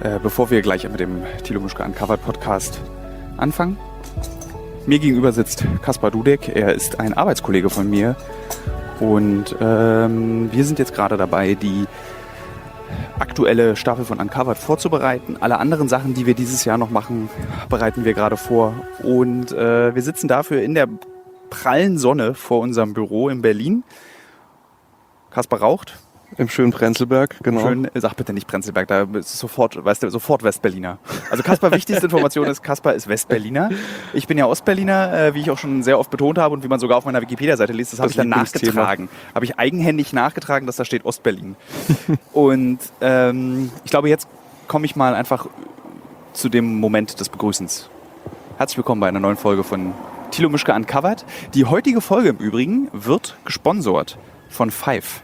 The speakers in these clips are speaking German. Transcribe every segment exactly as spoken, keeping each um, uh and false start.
Äh, bevor wir gleich mit dem Thilo Mischke Uncovered Podcast anfangen, mir gegenüber sitzt Kaspar Dudek. Er ist ein Arbeitskollege von mir und ähm, wir sind jetzt gerade dabei, die aktuelle Staffel von Uncovered vorzubereiten. Alle anderen Sachen, die wir dieses Jahr noch machen, bereiten wir gerade vor. Und äh, wir sitzen dafür in der prallen Sonne vor unserem Büro in Berlin. Kaspar raucht. Im schönen Prenzlberg, genau. Schön, sag bitte nicht Prenzlberg, da ist sofort, weißt du, sofort Westberliner. Also Kaspar, wichtigste Information ist, Kaspar ist Westberliner. Ich bin ja Ostberliner, äh, wie ich auch schon sehr oft betont habe und wie man sogar auf meiner Wikipedia-Seite liest, das, das habe ich dann nachgetragen. Habe ich eigenhändig nachgetragen, dass da steht Ostberlin. Und ähm, ich glaube, jetzt komme ich mal einfach zu dem Moment des Begrüßens. Herzlich willkommen bei einer neuen Folge von Thilo Mischke Uncovered. Die heutige Folge im Übrigen wird gesponsort von Five.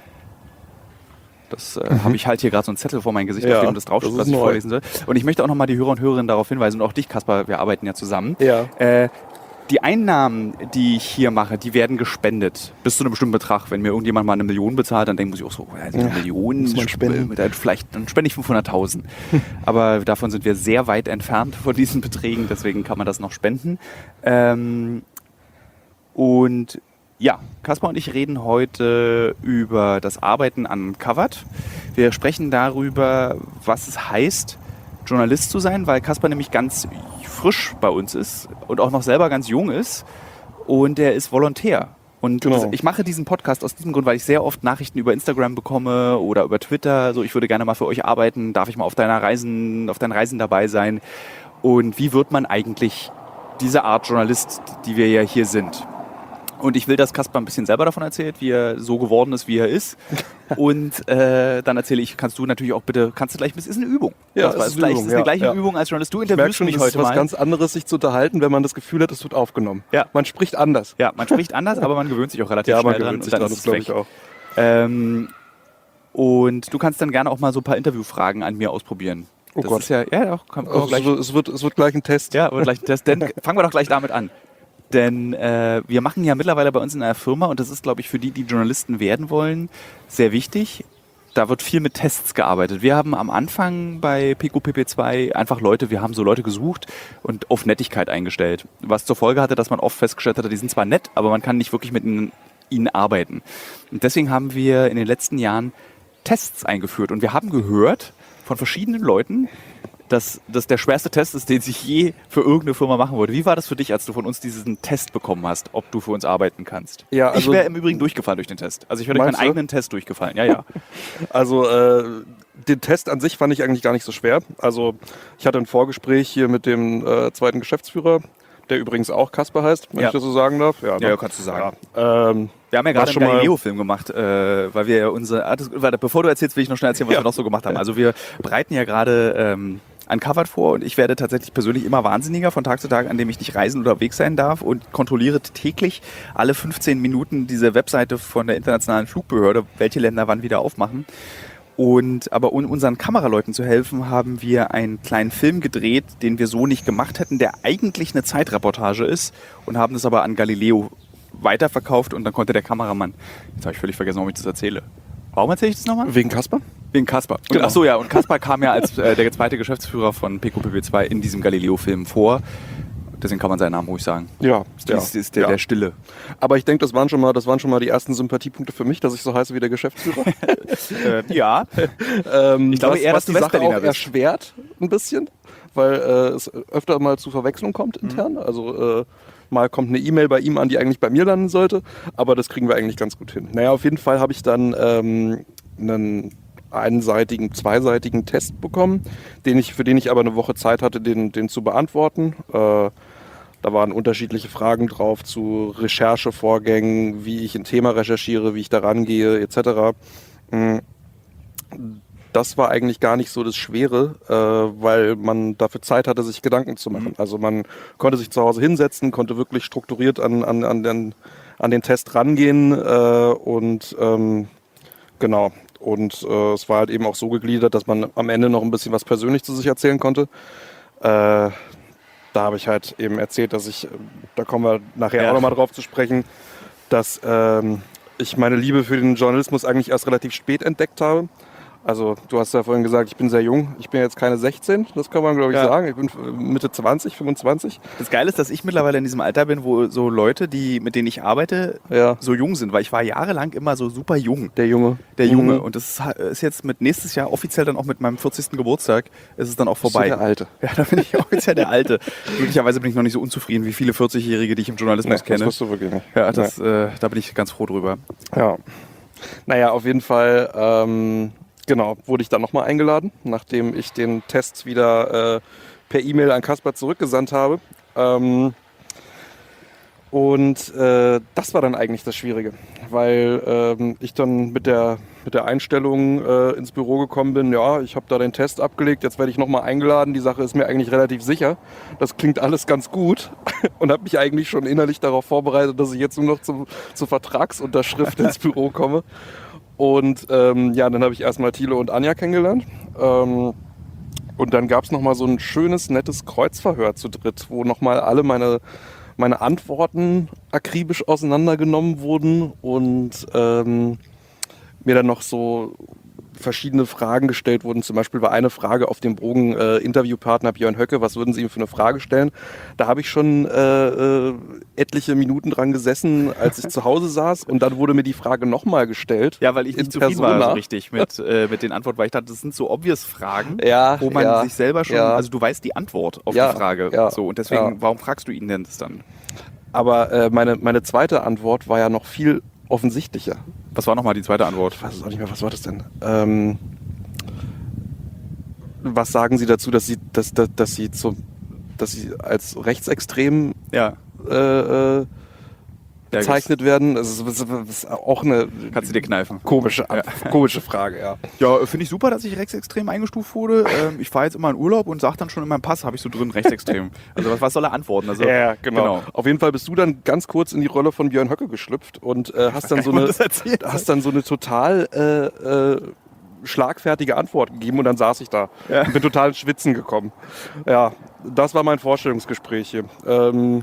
Das äh, mhm. habe ich halt hier gerade so einen Zettel vor mein Gesicht, ja, auf dem das draufsteht, was ich neu. vorlesen soll. Und ich möchte auch nochmal die Hörer und Hörerinnen darauf hinweisen und auch dich, Kaspar, wir arbeiten ja zusammen. Ja. Äh, die Einnahmen, die ich hier mache, die werden gespendet bis zu einem bestimmten Betrag. Wenn mir irgendjemand mal eine Million bezahlt, dann denke ich auch so, also eine ja, Million, muss man spenden. Dann, vielleicht, dann spende ich fünfhunderttausend. Aber davon sind wir sehr weit entfernt von diesen Beträgen, deswegen kann man das noch spenden. Ähm, und Ja, Kaspar und ich reden heute über das Arbeiten an Uncovered. Wir sprechen darüber, was es heißt, Journalist zu sein, weil Kaspar nämlich ganz frisch bei uns ist und auch noch selber ganz jung ist und er ist Volontär. Und genau. Ich mache diesen Podcast aus diesem Grund, weil ich sehr oft Nachrichten über Instagram bekomme oder über Twitter. So, ich würde gerne mal für euch arbeiten, darf ich mal auf deiner Reisen, auf deinen Reisen dabei sein? Und wie wird man eigentlich diese Art Journalist, die wir ja hier sind? Und ich will, dass Kaspar ein bisschen selber davon erzählt, wie er so geworden ist, wie er ist. Und äh, dann erzähle ich, kannst du natürlich auch bitte, kannst du gleich, es ist eine Übung. Ja, es ist, ist, gleich, Übung, ist eine ja, gleiche ja. Übung als Journalist. Du interviewst interviewst schon, mich das heute ist was mal. ganz anderes, sich zu unterhalten, wenn man das Gefühl hat, es wird aufgenommen. Ja. Man spricht anders. Ja, man spricht anders, aber man gewöhnt sich auch relativ ja, schnell man dran. gewöhnt sich und dann dran, ist das es glaube weg. ich auch. Ähm, und du kannst dann gerne auch mal so ein paar Interviewfragen an mir ausprobieren. Oh das Gott. ist ja, ja, doch, komm, komm Also gleich. es, wird, es wird gleich ein Test. Ja, wird gleich ein Test. Dann fangen wir doch gleich damit an. Denn äh, wir machen ja mittlerweile bei uns in einer Firma, und das ist, glaube ich, für die, die Journalisten werden wollen, sehr wichtig. Da wird viel mit Tests gearbeitet. Wir haben am Anfang bei P Q P P zwei einfach Leute, wir haben so Leute gesucht und auf Nettigkeit eingestellt. Was zur Folge hatte, dass man oft festgestellt hatte, die sind zwar nett, aber man kann nicht wirklich mit ihnen, ihnen arbeiten. Und deswegen haben wir in den letzten Jahren Tests eingeführt. Und wir haben gehört von verschiedenen Leuten, dass das der schwerste Test ist, den sich je für irgendeine Firma machen wollte. Wie war das für dich, als du von uns diesen Test bekommen hast, ob du für uns arbeiten kannst? Ja, also ich wäre im Übrigen durchgefallen durch den Test. Also ich wäre durch meinen Meinst du? eigenen Test durchgefallen. Ja, ja. Also äh, den Test an sich fand ich eigentlich gar nicht so schwer. Also ich hatte ein Vorgespräch hier mit dem äh, zweiten Geschäftsführer, der übrigens auch Kaspar heißt, wenn Ja. ich das so sagen darf. Ja, Ja, ne? kannst du sagen. Ja. Ähm, Wir haben ja War gerade schon einen mal- Galileo-Film gemacht, äh, weil wir ja unsere... Ah, das, warte, bevor du erzählst, will ich noch schnell erzählen, was Ja. wir noch so gemacht haben. Also wir bereiten ja gerade ähm, Uncovered vor und ich werde tatsächlich persönlich immer wahnsinniger von Tag zu Tag, an dem ich nicht reisen oder unterwegs sein darf und kontrolliere täglich alle fünfzehn Minuten diese Webseite von der internationalen Flugbehörde, welche Länder wann wieder aufmachen. Und aber um unseren Kameraleuten zu helfen, haben wir einen kleinen Film gedreht, den wir so nicht gemacht hätten, der eigentlich eine Zeitreportage ist und haben das aber an Galileo weiterverkauft und dann konnte der Kameramann, jetzt habe ich völlig vergessen, warum ich das erzähle. Warum erzähle ich das nochmal? wegen Kaspar? Wegen Kaspar. Genau. Achso, ja, und Kaspar kam ja als äh, der zweite Geschäftsführer von P Q P P zwei in diesem Galileo-Film vor. Deswegen kann man seinen Namen ruhig sagen. Ja, Das ist, ist der, ja. der Stille. Aber ich denke, das waren schon mal, das waren schon mal die ersten Sympathiepunkte für mich, dass ich so heiße wie der Geschäftsführer. äh, ja. ähm, Ich glaube was, eher, was dass du die Sache Westberliner auch bist. erschwert ein bisschen, weil äh, es öfter mal zu Verwechslung kommt intern. Mhm. Also äh, mal kommt eine E-Mail bei ihm an, die eigentlich bei mir landen sollte, aber das kriegen wir eigentlich ganz gut hin. Naja, auf jeden Fall habe ich dann ähm, einen einseitigen, zweiseitigen Test bekommen, den ich, für den ich aber eine Woche Zeit hatte, den, den zu beantworten. Äh, Da waren unterschiedliche Fragen drauf zu Recherchevorgängen, wie ich ein Thema recherchiere, wie ich da rangehe, et cetera. Das war eigentlich gar nicht so das Schwere, äh, weil man dafür Zeit hatte, sich Gedanken zu machen. Mhm. Also man konnte sich zu Hause hinsetzen, konnte wirklich strukturiert an, an, an, den, an den Test rangehen äh, und ähm, genau. Und äh, es war halt eben auch so gegliedert, dass man am Ende noch ein bisschen was persönlich zu sich erzählen konnte. Äh, Da habe ich halt eben erzählt, dass ich, da kommen wir nachher Ja. auch nochmal drauf zu sprechen, dass ähm, ich meine Liebe für den Journalismus eigentlich erst relativ spät entdeckt habe. Also du hast ja vorhin gesagt, ich bin sehr jung. Ich bin jetzt keine sechzehn, das kann man glaube ich Ja. sagen. Ich bin Mitte zwanzig, fünfundzwanzig. Das Geile ist, dass ich mittlerweile in diesem Alter bin, wo so Leute, die, mit denen ich arbeite, Ja, so jung sind, weil ich war jahrelang immer so super jung. der Junge. Der Junge. Mhm. Und das ist- ist jetzt mit nächstes Jahr offiziell dann auch mit meinem vierzigsten Geburtstag, ist es dann auch Bist du vorbei. der Alte. Ja, da bin ich offiziell der Alte. Möglicherweise bin ich noch nicht so unzufrieden wie viele vierzig-Jährige, die ich im Journalismus Nee, kenne. das wirst du wirklich nicht. Ja, das, äh, da bin ich ganz froh drüber. Ja. Naja, auf jeden Fall, ähm, genau, wurde ich dann nochmal eingeladen, nachdem ich den Test wieder äh, per E-Mail an Kaspar zurückgesandt habe. Ähm, und äh, das war dann eigentlich das Schwierige, weil ähm, ich dann mit der, mit der Einstellung äh, ins Büro gekommen bin, ja, ich habe da den Test abgelegt, jetzt werde ich nochmal eingeladen, die Sache ist mir eigentlich relativ sicher, das klingt alles ganz gut und habe mich eigentlich schon innerlich darauf vorbereitet, dass ich jetzt nur noch zum, zur Vertragsunterschrift ins Büro komme. Und ähm, ja, dann habe ich erstmal Thilo und Anja kennengelernt. Ähm, und dann gab es nochmal so ein schönes, nettes Kreuzverhör zu dritt, wo nochmal alle meine, meine Antworten akribisch auseinandergenommen wurden und ähm, mir dann noch so verschiedene Fragen gestellt wurden. Zum Beispiel war eine Frage auf dem Bogen äh, Interviewpartner Björn Höcke, was würden Sie ihm für eine Frage stellen? Da habe ich schon äh, äh, etliche Minuten dran gesessen, als ich zu Hause saß und dann wurde mir die Frage nochmal gestellt. Ja, weil ich In nicht zufrieden Persona. war so richtig mit, äh, mit den Antworten, weil ich dachte, das sind so obvious Fragen, Ja, wo man ja, sich selber schon, ja. also du weißt die Antwort auf Ja, die Frage. ja, so, und deswegen, ja. warum fragst du ihn denn das dann? Aber äh, meine, meine zweite Antwort war ja noch viel offensichtlicher. Was war nochmal die zweite Antwort? Ich weiß es auch nicht mehr, was war das denn? Ähm, was sagen Sie dazu, dass Sie, dass, dass, dass Sie, zum, dass Sie als rechtsextrem Ja. äh, äh, Ja, bezeichnet werden? Das ist, das ist auch eine Kannst du dir kneifen. komische, Ant- komische Frage, ja. Ja, finde ich super, dass ich rechtsextrem eingestuft wurde. Ähm, ich fahre jetzt immer in Urlaub und sage dann schon in meinem Pass, habe ich so drin, rechtsextrem. Also was, was soll er antworten? Also, Ja, genau. Auf jeden Fall bist du dann ganz kurz in die Rolle von Björn Höcke geschlüpft und äh, hast, dann so Kann man eine, das erzählen? hast dann so eine total äh, äh, schlagfertige Antwort gegeben und dann saß ich da Ja. und bin total ins Schwitzen gekommen. Ja, das war mein Vorstellungsgespräch hier. Ähm,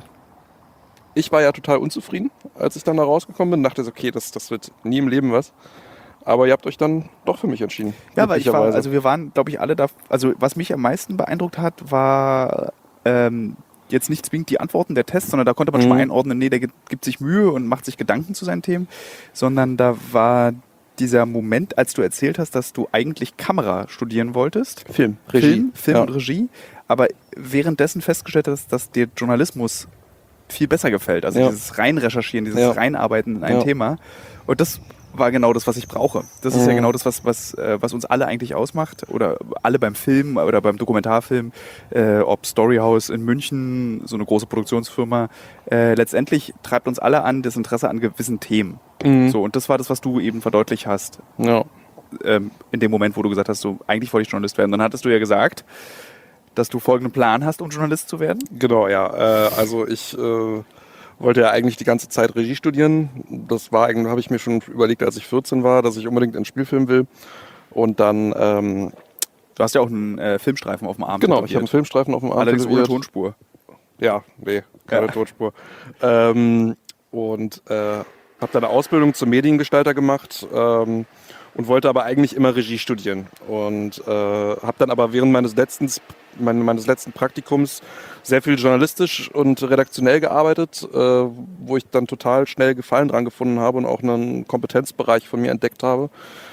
ich war ja total unzufrieden, als ich dann da rausgekommen bin. Dachte so, okay, das, das wird nie im Leben was. Aber ihr habt euch dann doch für mich entschieden. Ja, weil ich war, glücklicherweise. also wir waren, glaube ich, alle da, also was mich am meisten beeindruckt hat, war ähm, jetzt nicht zwingend die Antworten der Tests, sondern da konnte man schon mal Mhm. einordnen, nee, der gibt, gibt sich Mühe und macht sich Gedanken zu seinen Themen, sondern da war dieser Moment, als du erzählt hast, dass du eigentlich Kamera studieren wolltest. Film, Regie. Film, Film Ja. und Regie, aber währenddessen festgestellt hast, dass dir Journalismus viel besser gefällt. Also Ja. dieses Reinrecherchieren, dieses Ja. Reinarbeiten in ein Ja. Thema. Und das war genau das, was ich brauche. Das ist ja Mhm. genau das, was, was, äh, was uns alle eigentlich ausmacht. Oder alle beim Film oder beim Dokumentarfilm, äh, ob Storyhouse in München, so eine große Produktionsfirma. Äh, letztendlich treibt uns alle an das Interesse an gewissen Themen. Mhm. So, und das war das, was du eben verdeutlicht hast. Ja. Ähm, in dem Moment, wo du gesagt hast, so, eigentlich wollte ich Journalist werden. Dann hattest du ja gesagt, dass du folgenden Plan hast, um Journalist zu werden. Genau, ja. Äh, also ich äh, wollte ja eigentlich die ganze Zeit Regie studieren. Das war eigentlich, habe ich mir schon überlegt, als ich vierzehn war, dass ich unbedingt einen Spielfilm will. Und dann, ähm, Du hast ja auch einen äh, Filmstreifen auf dem Arm. genau, ich habe einen Filmstreifen auf dem Arm. Allerdings ohne tätowiert. Tonspur. Ja, nee, keine Ja. Tonspur. Ähm, und äh, habe dann eine Ausbildung zum Mediengestalter gemacht ähm, und wollte aber eigentlich immer Regie studieren. Und äh, habe dann aber während meines letzten, mein, meines letzten Praktikums sehr viel journalistisch und redaktionell gearbeitet, äh, wo ich dann total schnell Gefallen dran gefunden habe und auch einen Kompetenzbereich von mir entdeckt habe.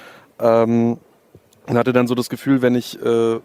Ähm, und hatte dann so das Gefühl, wenn ich äh,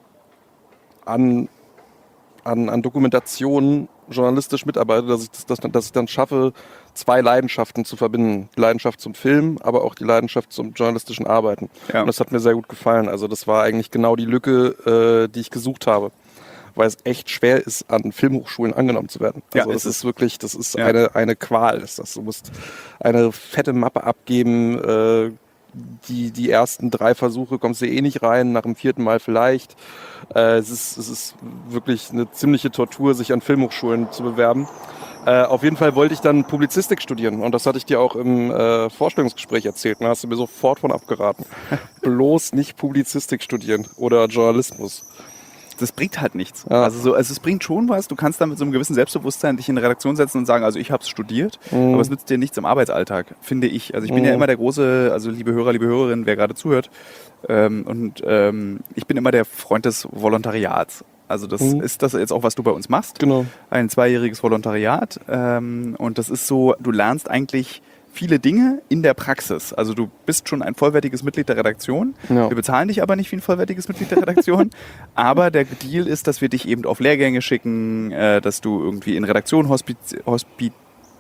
an An, an Dokumentationen journalistisch mitarbeite, dass ich, das, das, dass ich dann schaffe, zwei Leidenschaften zu verbinden. Die Leidenschaft zum Film, aber auch die Leidenschaft zum journalistischen Arbeiten. Ja. Und das hat mir sehr gut gefallen. Also das war eigentlich genau die Lücke, äh, die ich gesucht habe. Weil es echt schwer ist, an Filmhochschulen angenommen zu werden. Ja, Also es das ist- ist wirklich, das ist Ja. eine, eine Qual. Ist das. Du musst eine fette Mappe abgeben, äh, die, die ersten drei Versuche kommst du eh nicht rein, nach dem vierten Mal vielleicht. Äh, es, ist, es ist wirklich eine ziemliche Tortur, sich an Filmhochschulen zu bewerben. Äh, auf jeden Fall wollte ich dann Publizistik studieren und das hatte ich dir auch im äh, Vorstellungsgespräch erzählt. Da hast du mir sofort von abgeraten. Bloß nicht Publizistik studieren oder Journalismus. das bringt halt nichts. Ja. Also, so, also es bringt schon was. Du kannst dann mit so einem gewissen Selbstbewusstsein dich in eine Redaktion setzen und sagen, also ich habe es studiert, Mhm. aber es nützt dir nichts im Arbeitsalltag, finde ich. Also ich bin Mhm. ja immer der große, also liebe Hörer, liebe Hörerinnen, wer gerade zuhört, ähm, und ähm, ich bin immer der Freund des Volontariats. Also das Mhm. ist das jetzt auch, was du bei uns machst. Genau. Ein zweijähriges Volontariat. Ähm, und das ist so, du lernst eigentlich viele Dinge in der Praxis. Also du bist schon ein vollwertiges Mitglied der Redaktion. Ja. Wir bezahlen dich aber nicht wie ein vollwertiges Mitglied der Redaktion. Aber der Deal ist, dass wir dich eben auf Lehrgänge schicken, äh, dass du irgendwie in Redaktion Hospiz... Hospiz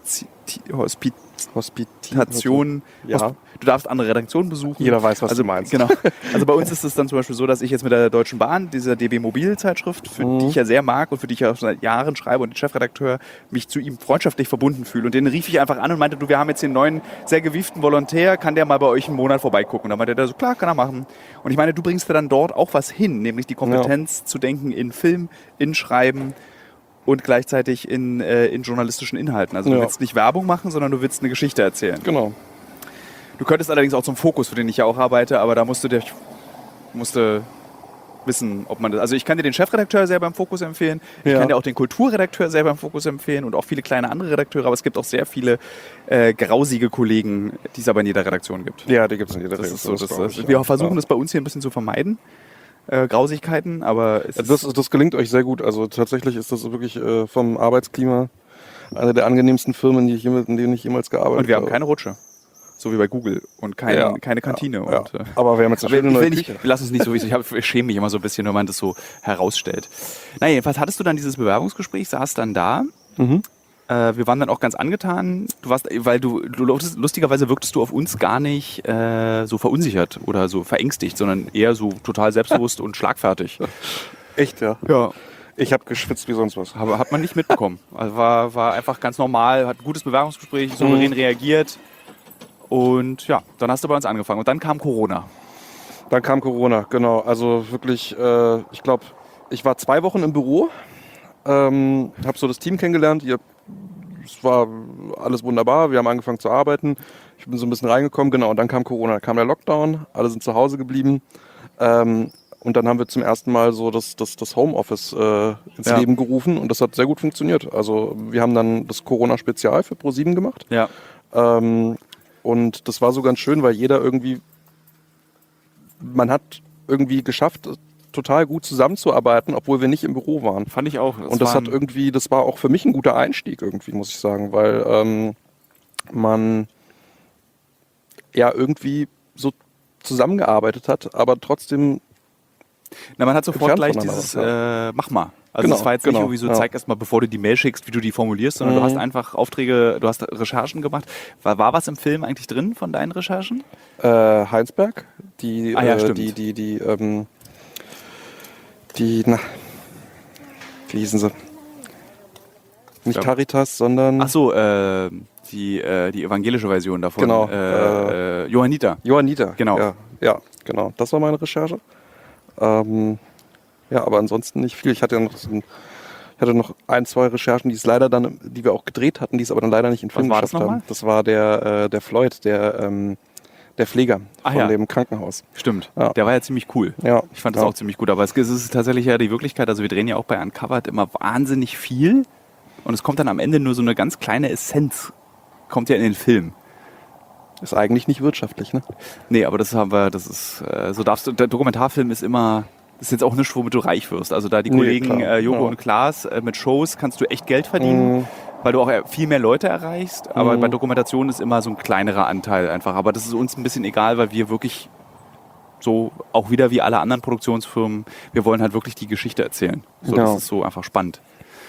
Hospiz Hospitation. Ja. Hosp- du darfst andere Redaktionen besuchen. Jeder weiß, was also, du meinst. Genau. Also bei uns ist es dann zum Beispiel so, dass ich jetzt mit der Deutschen Bahn, dieser D B Mobil-Zeitschrift, für Mhm. die ich ja sehr mag und für die ich ja auch seit Jahren schreibe und den Chefredakteur, mich zu ihm freundschaftlich verbunden fühle. Und den rief ich einfach an und meinte, du, wir haben jetzt den neuen, sehr gewieften Volontär, kann der mal bei euch einen Monat vorbeigucken? Und dann meinte der so, klar, kann er machen. Und ich meine, du bringst dir dann dort auch was hin, nämlich die Kompetenz zu denken in Film, in Schreiben und gleichzeitig in, äh, in journalistischen Inhalten. Also du Ja. willst nicht Werbung machen, sondern du willst eine Geschichte erzählen. Genau. Du könntest allerdings auch zum Fokus, für den ich ja auch arbeite, aber da musst du dir musst du wissen, ob man das... Also ich kann dir den Chefredakteur sehr beim Fokus empfehlen, ich Ja. kann dir auch den Kulturredakteur sehr beim Fokus empfehlen und auch viele kleine andere Redakteure, aber es gibt auch sehr viele äh, grausige Kollegen, die es aber in jeder Redaktion gibt. Ja, die gibt es in jeder Das ist so, Redaktion, das, glaub das, ich, wir ja. versuchen Ja. das bei uns hier ein bisschen zu vermeiden, äh, Grausigkeiten, aber es Ja, ist, Das, das gelingt euch sehr gut. Also tatsächlich ist das wirklich äh, vom Arbeitsklima eine der angenehmsten Firmen, die ich, jemals- in denen ich jemals gearbeitet habe. und wir haben keine Rutsche, so wie bei Google und keine, Ja. keine Kantine. Ja. Und, äh, Aber wir haben jetzt eine Aber schöne ich neue will nicht, Küche. wir lassen es nicht so, ich, hab, ich schäme mich immer so ein bisschen, wenn man das so herausstellt. Na jedenfalls hattest du dann dieses Bewerbungsgespräch, saßt dann da. Mhm. Äh, wir waren dann auch ganz angetan. Du warst, weil du, du lustigerweise wirktest du auf uns gar nicht äh, so verunsichert oder so verängstigt, sondern eher so total selbstbewusst und schlagfertig. Echt, ja. Ja, Ich habe geschwitzt wie sonst was. aber hat man nicht mitbekommen. Also war, war einfach ganz normal, hat ein gutes Bewerbungsgespräch, souverän Mhm. reagiert. Und ja, dann hast du bei uns angefangen. Und dann kam Corona. Dann kam Corona, genau. Also wirklich, äh, ich glaube, ich war zwei Wochen im Büro, ähm, habe so das Team kennengelernt. Ihr, es war alles wunderbar, wir haben angefangen zu arbeiten. Ich bin so ein bisschen reingekommen, genau. Und dann kam Corona, dann kam der Lockdown, alle sind zu Hause geblieben. Ähm, und dann haben wir zum ersten Mal so das, das, das Homeoffice äh, ins Ja. Leben gerufen und das hat sehr gut funktioniert. Also wir haben dann das Corona-Spezial für ProSieben gemacht. Ja. Ähm, und das war so ganz schön, weil jeder irgendwie, man hat irgendwie geschafft, total gut zusammenzuarbeiten, obwohl wir nicht im Büro waren. Fand ich auch. Und das hat irgendwie, das war auch für mich ein guter Einstieg irgendwie, muss ich sagen, weil ähm, man ja irgendwie so zusammengearbeitet hat, aber trotzdem. Na, man hat sofort entfernt gleich voneinander, dieses äh, Mach mal. Also Genau, es war jetzt genau, nicht irgendwie so, ja. zeig erst mal, bevor du die Mail schickst, wie du die formulierst, sondern Mhm. du hast einfach Aufträge, du hast Recherchen gemacht. War, war was im Film eigentlich drin von deinen Recherchen? Äh, Heinsberg, die, Ah ja, äh, stimmt. die, die, die, ähm, die, na, wie hießen sie? Nicht glaub- Caritas, sondern Ach so, äh, die, äh, die evangelische Version davon. Genau, Äh, äh, Johanniter. Johanniter. Genau. Ja, ja, genau. Das war meine Recherche. Ähm, ja, aber ansonsten nicht viel. Ich hatte ja noch so ein, ich hatte noch ein, zwei Recherchen, die es leider dann, die wir auch gedreht hatten, die es aber dann leider nicht in Was Film war das geschafft haben. nochmal? Das war der, äh, der Floyd, der, ähm, der Pfleger Ach von ja. dem Krankenhaus. Stimmt. Ja. Der war ja ziemlich cool. Ja, Ich fand das ja. auch ziemlich gut. Aber es ist es ist tatsächlich ja die Wirklichkeit. Also wir drehen ja auch bei Uncovered immer wahnsinnig viel. Und es kommt dann am Ende nur so eine ganz kleine Essenz. Kommt ja in den Film. Ist eigentlich nicht wirtschaftlich, ne? Nee, aber das haben wir, das ist, äh, so darfst du, der Dokumentarfilm ist immer, das ist jetzt auch nicht, womit du reich wirst. Also da die Nee, Kollegen klar, äh, Joko ja. und Klaas äh, mit Shows kannst du echt Geld verdienen, Mhm. weil du auch äh, viel mehr Leute erreichst. Aber Mhm. bei Dokumentation ist immer so ein kleinerer Anteil einfach. Aber das ist uns ein bisschen egal, weil wir wirklich so, auch wieder wie alle anderen Produktionsfirmen, wir wollen halt wirklich die Geschichte erzählen. So, Ja. Das ist so einfach spannend.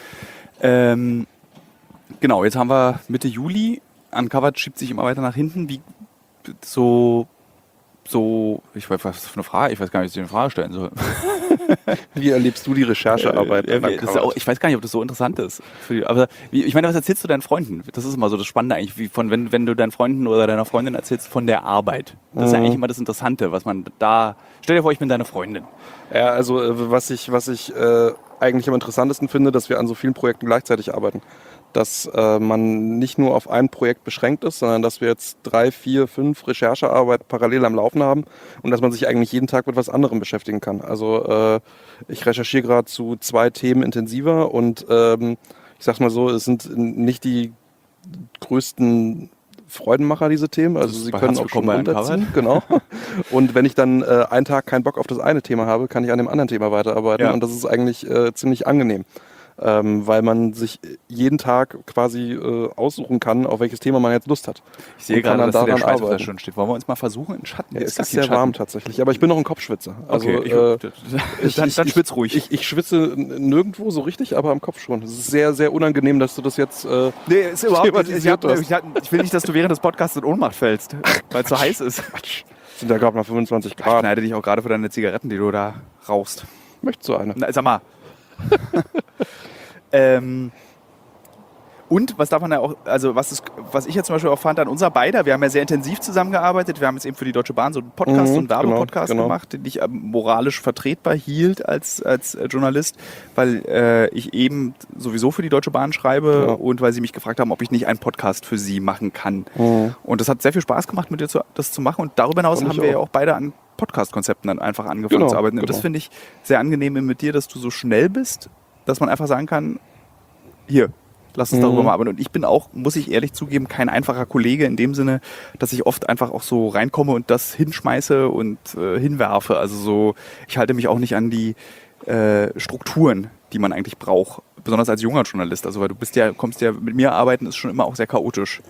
Ähm, genau, jetzt haben wir Mitte Juli. Uncovered schiebt sich immer weiter nach hinten. Wie so, so, ich weiß, was für eine Frage, ich weiß gar nicht, wie ich die Frage stellen soll. Wie erlebst du die Recherchearbeit? Äh, bei äh, das ist auch, ich weiß gar nicht, ob das so interessant ist. Für die, aber wie, ich meine, was erzählst du deinen Freunden? Das ist immer so das Spannende eigentlich, wie von, wenn, wenn du deinen Freunden oder deiner Freundin erzählst von der Arbeit. Das ist ja Mhm. eigentlich immer das Interessante, was man da. Stell dir vor, ich bin deine Freundin. Ja, also äh, was ich, was ich äh, eigentlich am interessantesten finde, dass wir an so vielen Projekten gleichzeitig arbeiten. dass äh, man nicht nur auf ein Projekt beschränkt ist, sondern dass wir jetzt drei, vier, fünf Recherchearbeit parallel am Laufen haben und dass man sich eigentlich jeden Tag mit was anderem beschäftigen kann. Also äh, ich recherchiere gerade zu zwei Themen intensiver und ähm, ich sag's mal so, es sind nicht die größten Freudenmacher, diese Themen. Also sie können auch schon runterziehen. Genau. Und wenn ich dann äh, einen Tag keinen Bock auf das eine Thema habe, kann ich an dem anderen Thema weiterarbeiten. Ja. Und das ist eigentlich äh, ziemlich angenehm. Ähm, weil man sich jeden Tag quasi äh, aussuchen kann, auf welches Thema man jetzt Lust hat. Ich sehe gerade, dass der Schweiß da schon steht. Wollen wir uns mal versuchen, in Schatten? Ja, es ist sehr warm tatsächlich, aber ich bin noch ein Kopfschwitzer. Also, okay, ich, äh, ich, dann, dann schwitz ruhig. Ich, ich, ich schwitze nirgendwo so richtig, aber am Kopf schon. Es ist sehr, sehr unangenehm, dass du das jetzt äh, nee, ist überhaupt nicht. Ich, hab, hast. ich, hab, ich will nicht, dass du während des Podcasts in Ohnmacht fällst, weil es so heiß ist. Quatsch. Sind ja gerade mal fünfundzwanzig Grad. Ich schneide dich auch gerade für deine Zigaretten, die du da rauchst. Möchtest du eine? Na, sag mal. Ähm, und was darf man ja auch, also was, ist, was ich jetzt zum Beispiel auch fand an unser beider, wir haben ja sehr intensiv zusammengearbeitet, wir haben jetzt eben für die Deutsche Bahn so einen Podcast, mhm, so einen Werbepodcast genau, genau. gemacht, den ich moralisch vertretbar hielt als, als Journalist, weil äh, ich eben sowieso für die Deutsche Bahn schreibe ja. und weil sie mich gefragt haben, ob ich nicht einen Podcast für sie machen kann. Mhm. Und das hat sehr viel Spaß gemacht, mit dir zu, das zu machen und darüber hinaus haben wir auch. ja auch beide an Podcast-Konzepten dann einfach angefangen genau, zu arbeiten. Und genau. das finde ich sehr angenehm mit dir, dass du so schnell bist, dass man einfach sagen kann, hier, lass uns darüber mhm. mal arbeiten. Und ich bin auch, muss ich ehrlich zugeben, kein einfacher Kollege in dem Sinne, dass ich oft einfach auch so reinkomme und das hinschmeiße und äh, hinwerfe. Also so, ich halte mich auch nicht an die äh, Strukturen, die man eigentlich braucht. Besonders als junger Journalist. Also weil du bist ja, kommst ja mit mir arbeiten, ist schon immer auch sehr chaotisch.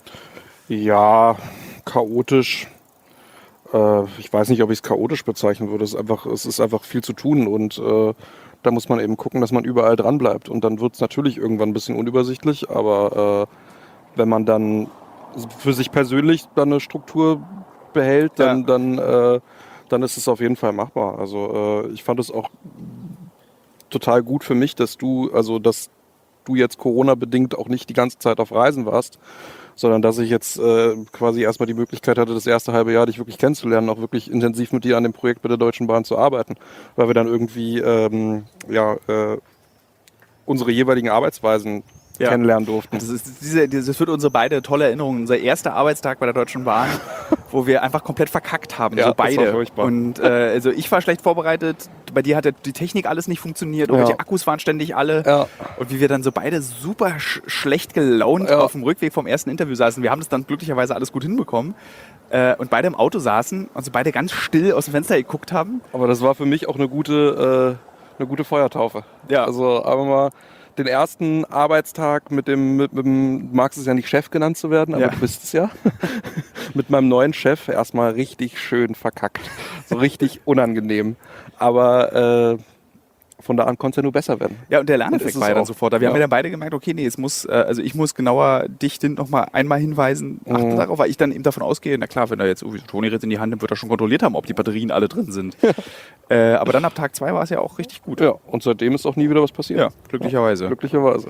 Ja, chaotisch. Äh, ich weiß nicht, ob ich es chaotisch bezeichnen würde. Es ist einfach, es ist einfach viel zu tun und äh, da muss man eben gucken, dass man überall dran bleibt. Und dann wird es natürlich irgendwann ein bisschen unübersichtlich, aber äh, wenn man dann für sich persönlich dann eine Struktur behält, dann, ja. dann, äh, dann ist es auf jeden Fall machbar. Also äh, ich fand es auch total gut für mich, dass du, also dass du jetzt Corona-bedingt auch nicht die ganze Zeit auf Reisen warst, sondern dass ich jetzt äh, quasi erstmal die Möglichkeit hatte, das erste halbe Jahr dich wirklich kennenzulernen, auch wirklich intensiv mit dir an dem Projekt bei der Deutschen Bahn zu arbeiten, weil wir dann irgendwie ähm, ja, äh, unsere jeweiligen Arbeitsweisen ja. kennenlernen durften. Das, ist diese, das wird unsere beide tolle Erinnerungen. Unser erster Arbeitstag bei der Deutschen Bahn, wo wir einfach komplett verkackt haben, ja, so beide. Das war furchtbar. Und äh, also ich war schlecht vorbereitet, bei dir hat die Technik alles nicht funktioniert, irgendwelche ja. Akkus waren ständig alle. Ja. Und wie wir dann so beide super sch- schlecht gelaunt ja. auf dem Rückweg vom ersten Interview saßen. Wir haben das dann glücklicherweise alles gut hinbekommen. Äh, und beide im Auto saßen und so beide ganz still aus dem Fenster geguckt haben. Aber das war für mich auch eine gute, äh, eine gute Feuertaufe. Ja. Also aber mal den ersten Arbeitstag mit dem, mit, mit dem, magst es ja nicht Chef genannt zu werden, aber ja. du bist es ja, mit meinem neuen Chef erstmal richtig schön verkackt. So richtig unangenehm. Aber äh, von da an konnte es ja nur besser werden. Ja, und der Lerneffekt war ja dann sofort da. Wir ja. haben ja dann beide gemerkt, okay, nee, es muss, äh, also ich muss genauer dich nochmal einmal hinweisen, achte mhm. darauf, weil ich dann eben davon ausgehe, na klar, wenn er jetzt irgendwie Toni in die Hand nimmt, wird er schon kontrolliert haben, ob die Batterien alle drin sind. äh, aber dann ab Tag zwei war es ja auch richtig gut. Ja, und seitdem ist auch nie wieder was passiert. Ja, glücklicherweise. Ja, glücklicherweise.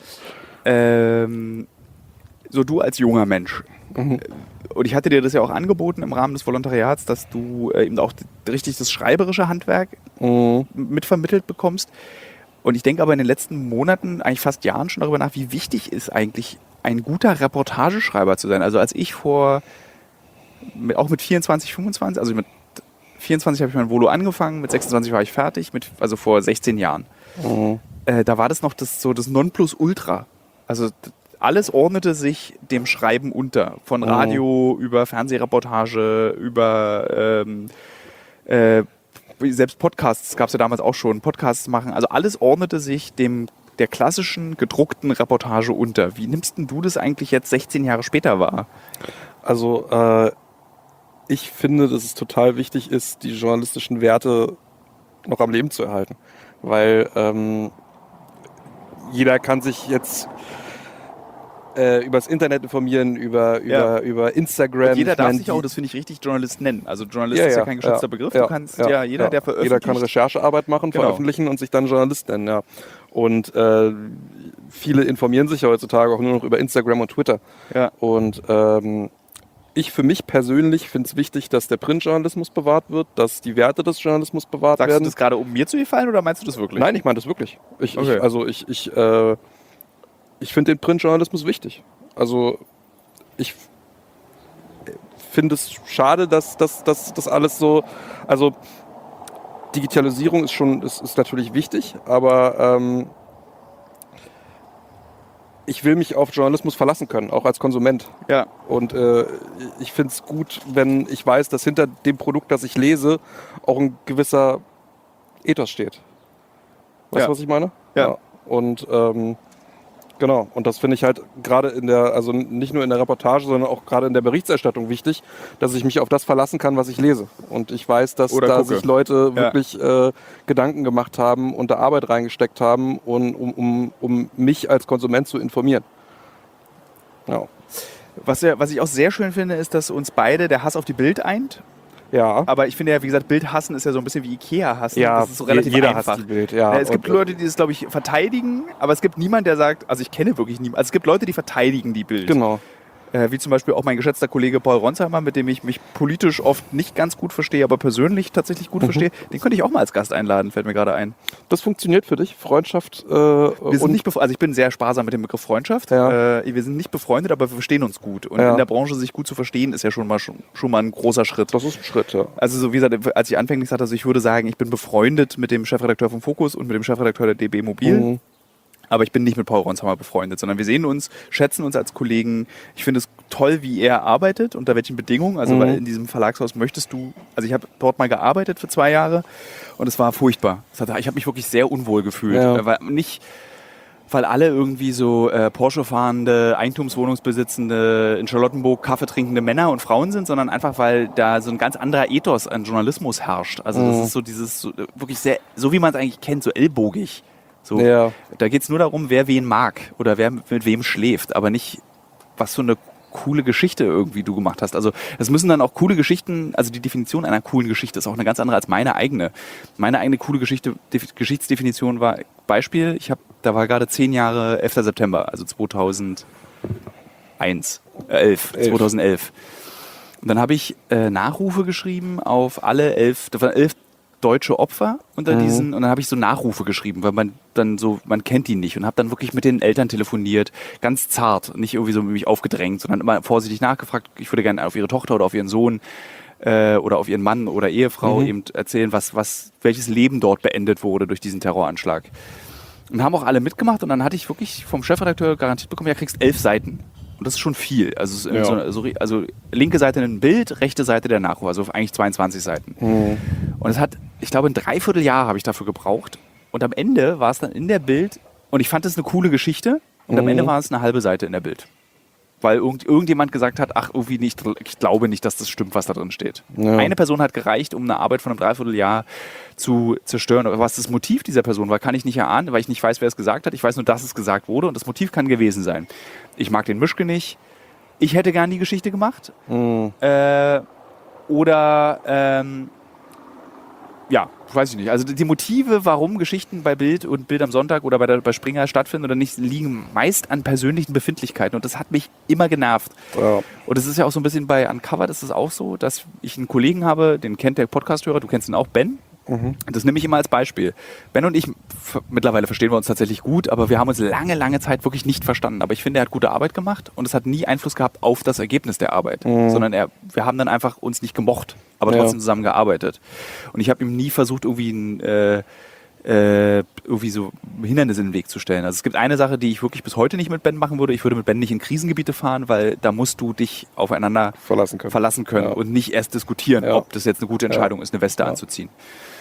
Ähm, so du als junger Mensch, mhm. und ich hatte dir das ja auch angeboten im Rahmen des Volontariats, dass du äh, eben auch richtig das schreiberische Handwerk mhm. mitvermittelt bekommst. Und ich denke aber in den letzten Monaten, eigentlich fast Jahren schon darüber nach, wie wichtig ist eigentlich ein guter Reportageschreiber zu sein. Also als ich vor, mit, auch mit vierundzwanzig, fünfundzwanzig, also mit vierundzwanzig habe ich mein Volo angefangen, mit sechsundzwanzig war ich fertig, mit, also vor sechzehn Jahren. Mhm. Äh, da war das noch das, so das Nonplusultra. Also alles ordnete sich dem Schreiben unter. Von Radio mhm. über Fernsehreportage, über ähm, äh, selbst Podcasts gab es ja damals auch schon, Podcasts machen. Also alles ordnete sich dem der klassischen gedruckten Reportage unter. Wie nimmst denn du das eigentlich jetzt sechzehn Jahre später wahr? Also äh, ich finde, dass es total wichtig ist, die journalistischen Werte noch am Leben zu erhalten. Weil ähm, jeder kann sich jetzt äh, übers Internet informieren, über, über, ja. über Instagram. Und jeder darf ich mein, sich auch, das finde ich richtig, Journalist nennen. Also Journalist ja, ist ja ja, kein geschützter ja, Begriff. Ja, du kannst ja, ja, jeder, ja. der veröffentlicht. Jeder kann Recherchearbeit machen, genau. veröffentlichen und sich dann Journalist nennen, ja. Und äh, viele informieren sich ja heutzutage auch nur noch über Instagram und Twitter. Ja. Und ähm, ich für mich persönlich finde es wichtig, dass der Printjournalismus bewahrt wird, dass die Werte des Journalismus bewahrt Sagst werden. Sagst du das gerade, um mir zu gefallen oder meinst du das wirklich? Nein, ich meine das wirklich. Ich, okay. ich, also ich, ich, äh, ich finde den Printjournalismus wichtig. Also ich finde es schade, dass das dass, dass alles so, also Digitalisierung ist schon, ist, ist natürlich wichtig, aber ähm, ich will mich auf Journalismus verlassen können, auch als Konsument. Ja. Und äh, ich finde es gut, wenn ich weiß, dass hinter dem Produkt, das ich lese, auch ein gewisser Ethos steht. Weißt Ja. du, was ich meine? Ja. Und ähm, genau, und das finde ich halt gerade in der, also nicht nur in der Reportage, sondern auch gerade in der Berichterstattung wichtig, dass ich mich auf das verlassen kann, was ich lese. Und ich weiß, dass Oder da gucke. sich Leute Ja. wirklich äh, Gedanken gemacht haben und da Arbeit reingesteckt haben, und, um, um, um mich als Konsument zu informieren. Ja. Was, ja, was ich auch sehr schön finde, ist, dass uns beide der Hass auf die Bild eint. Ja. Aber ich finde ja, wie gesagt, Bild hassen ist ja so ein bisschen wie Ikea hassen. Ja, das ist so relativ jeder einfach. hasst die Bild, ja. Ja, es gibt Und, Leute, die das, glaube ich, verteidigen, aber es gibt niemanden, der sagt, also ich kenne wirklich niemanden, also es gibt Leute, die verteidigen die Bild. Genau. Äh, wie zum Beispiel auch mein geschätzter Kollege Paul Ronsheimer, mit dem ich mich politisch oft nicht ganz gut verstehe, aber persönlich tatsächlich gut Mhm. verstehe. Den könnte ich auch mal als Gast einladen, fällt mir gerade ein. Das funktioniert für dich? Freundschaft? Äh, Wir sind und nicht befre- also ich bin sehr sparsam mit dem Begriff Freundschaft. Ja. Äh, wir sind nicht befreundet, aber wir verstehen uns gut. Und Ja. in der Branche sich gut zu verstehen, ist ja schon mal, schon, schon mal ein großer Schritt. das ist ein Schritt, ja. Also so wie gesagt, als ich anfänglich sagte, also ich würde sagen, ich bin befreundet mit dem Chefredakteur vom Fokus und mit dem Chefredakteur der D B Mobil. Mhm. Aber ich bin nicht mit Paul Ronsheimer befreundet, sondern wir sehen uns, schätzen uns als Kollegen. Ich finde es toll, wie er arbeitet, unter welchen Bedingungen. Also Mhm. weil in diesem Verlagshaus möchtest du, also ich habe dort mal gearbeitet für zwei Jahre und es war furchtbar. Es hat, ich habe mich wirklich sehr unwohl gefühlt. Ja. Weil nicht, weil alle irgendwie so äh, Porsche fahrende, Eigentumswohnungsbesitzende, in Charlottenburg Kaffee trinkende Männer und Frauen sind, sondern einfach, weil da so ein ganz anderer Ethos an Journalismus herrscht. Also das Mhm. ist so dieses, so, wirklich sehr, so wie man es eigentlich kennt, so ellbogig. So, Ja. Da geht es nur darum, wer wen mag oder wer mit wem schläft, aber nicht, was für eine coole Geschichte irgendwie du gemacht hast. Also es müssen dann auch coole Geschichten, also die Definition einer coolen Geschichte ist auch eine ganz andere als meine eigene. Meine eigene coole Geschichte, Def- Geschichtsdefinition war, Beispiel, ich habe, da war gerade zehn Jahre elfter September, also zweitausendeins, äh, elf, Elf. zweitausendelf. Und dann habe ich äh, Nachrufe geschrieben auf alle elf, da waren elf deutsche Opfer unter Mhm. diesen, und dann habe ich so Nachrufe geschrieben, weil man dann so, man kennt die nicht, und habe dann wirklich mit den Eltern telefoniert, ganz zart, nicht irgendwie so mich aufgedrängt, sondern immer vorsichtig nachgefragt, ich würde gerne auf ihre Tochter oder auf ihren Sohn äh, oder auf ihren Mann oder Ehefrau Mhm. eben erzählen, was, was, welches Leben dort beendet wurde durch diesen Terroranschlag. Und haben auch alle mitgemacht, und dann hatte ich wirklich vom Chefredakteur garantiert bekommen, ja, kriegst elf Seiten. Und das ist schon viel. Also, es ist Ja. so, so, also linke Seite ein Bild, rechte Seite der Nachruf, also eigentlich zweiundzwanzig Seiten. Mhm. Und es hat, ich glaube, ein Dreivierteljahr habe ich dafür gebraucht. Und am Ende war es dann in der Bild, und ich fand das eine coole Geschichte, und am Mhm. Ende war es eine halbe Seite in der Bild. Weil irgend, irgendjemand gesagt hat, ach, irgendwie nicht, ich glaube nicht, dass das stimmt, was da drin steht. Ja. Eine Person hat gereicht, um eine Arbeit von einem Dreivierteljahr zu zerstören. Was das Motiv dieser Person war, kann ich nicht erahnen, weil ich nicht weiß, wer es gesagt hat. Ich weiß nur, dass es gesagt wurde, und das Motiv kann gewesen sein. Ich mag den Mischke nicht. Ich hätte gern die Geschichte gemacht. Mhm. Äh, oder, ähm, ja, weiß ich nicht. Also die Motive, warum Geschichten bei Bild und Bild am Sonntag oder bei, der, bei Springer stattfinden oder nicht, liegen meist an persönlichen Befindlichkeiten. Und das hat mich immer genervt. Ja. Und es ist ja auch so ein bisschen bei Uncovered, ist es auch so, dass ich einen Kollegen habe, den kennt der Podcast-Hörer, du kennst ihn auch, Ben. Mhm. Das nehme ich immer als Beispiel. Ben und ich, f- mittlerweile verstehen wir uns tatsächlich gut, aber wir haben uns lange, lange Zeit wirklich nicht verstanden. Aber ich finde, er hat gute Arbeit gemacht, und es hat nie Einfluss gehabt auf das Ergebnis der Arbeit. Mhm. Sondern er, wir haben dann einfach uns nicht gemocht, aber Ja. trotzdem zusammen gearbeitet. Und ich habe ihm nie versucht, irgendwie ein, äh, äh, irgendwie so Hindernisse in den Weg zu stellen. Also es gibt eine Sache, die ich wirklich bis heute nicht mit Ben machen würde. Ich würde mit Ben nicht in Krisengebiete fahren, weil da musst du dich aufeinander Verlassen können. verlassen können Ja. und nicht erst diskutieren, Ja. ob das jetzt eine gute Entscheidung ist, eine Weste Ja. anzuziehen.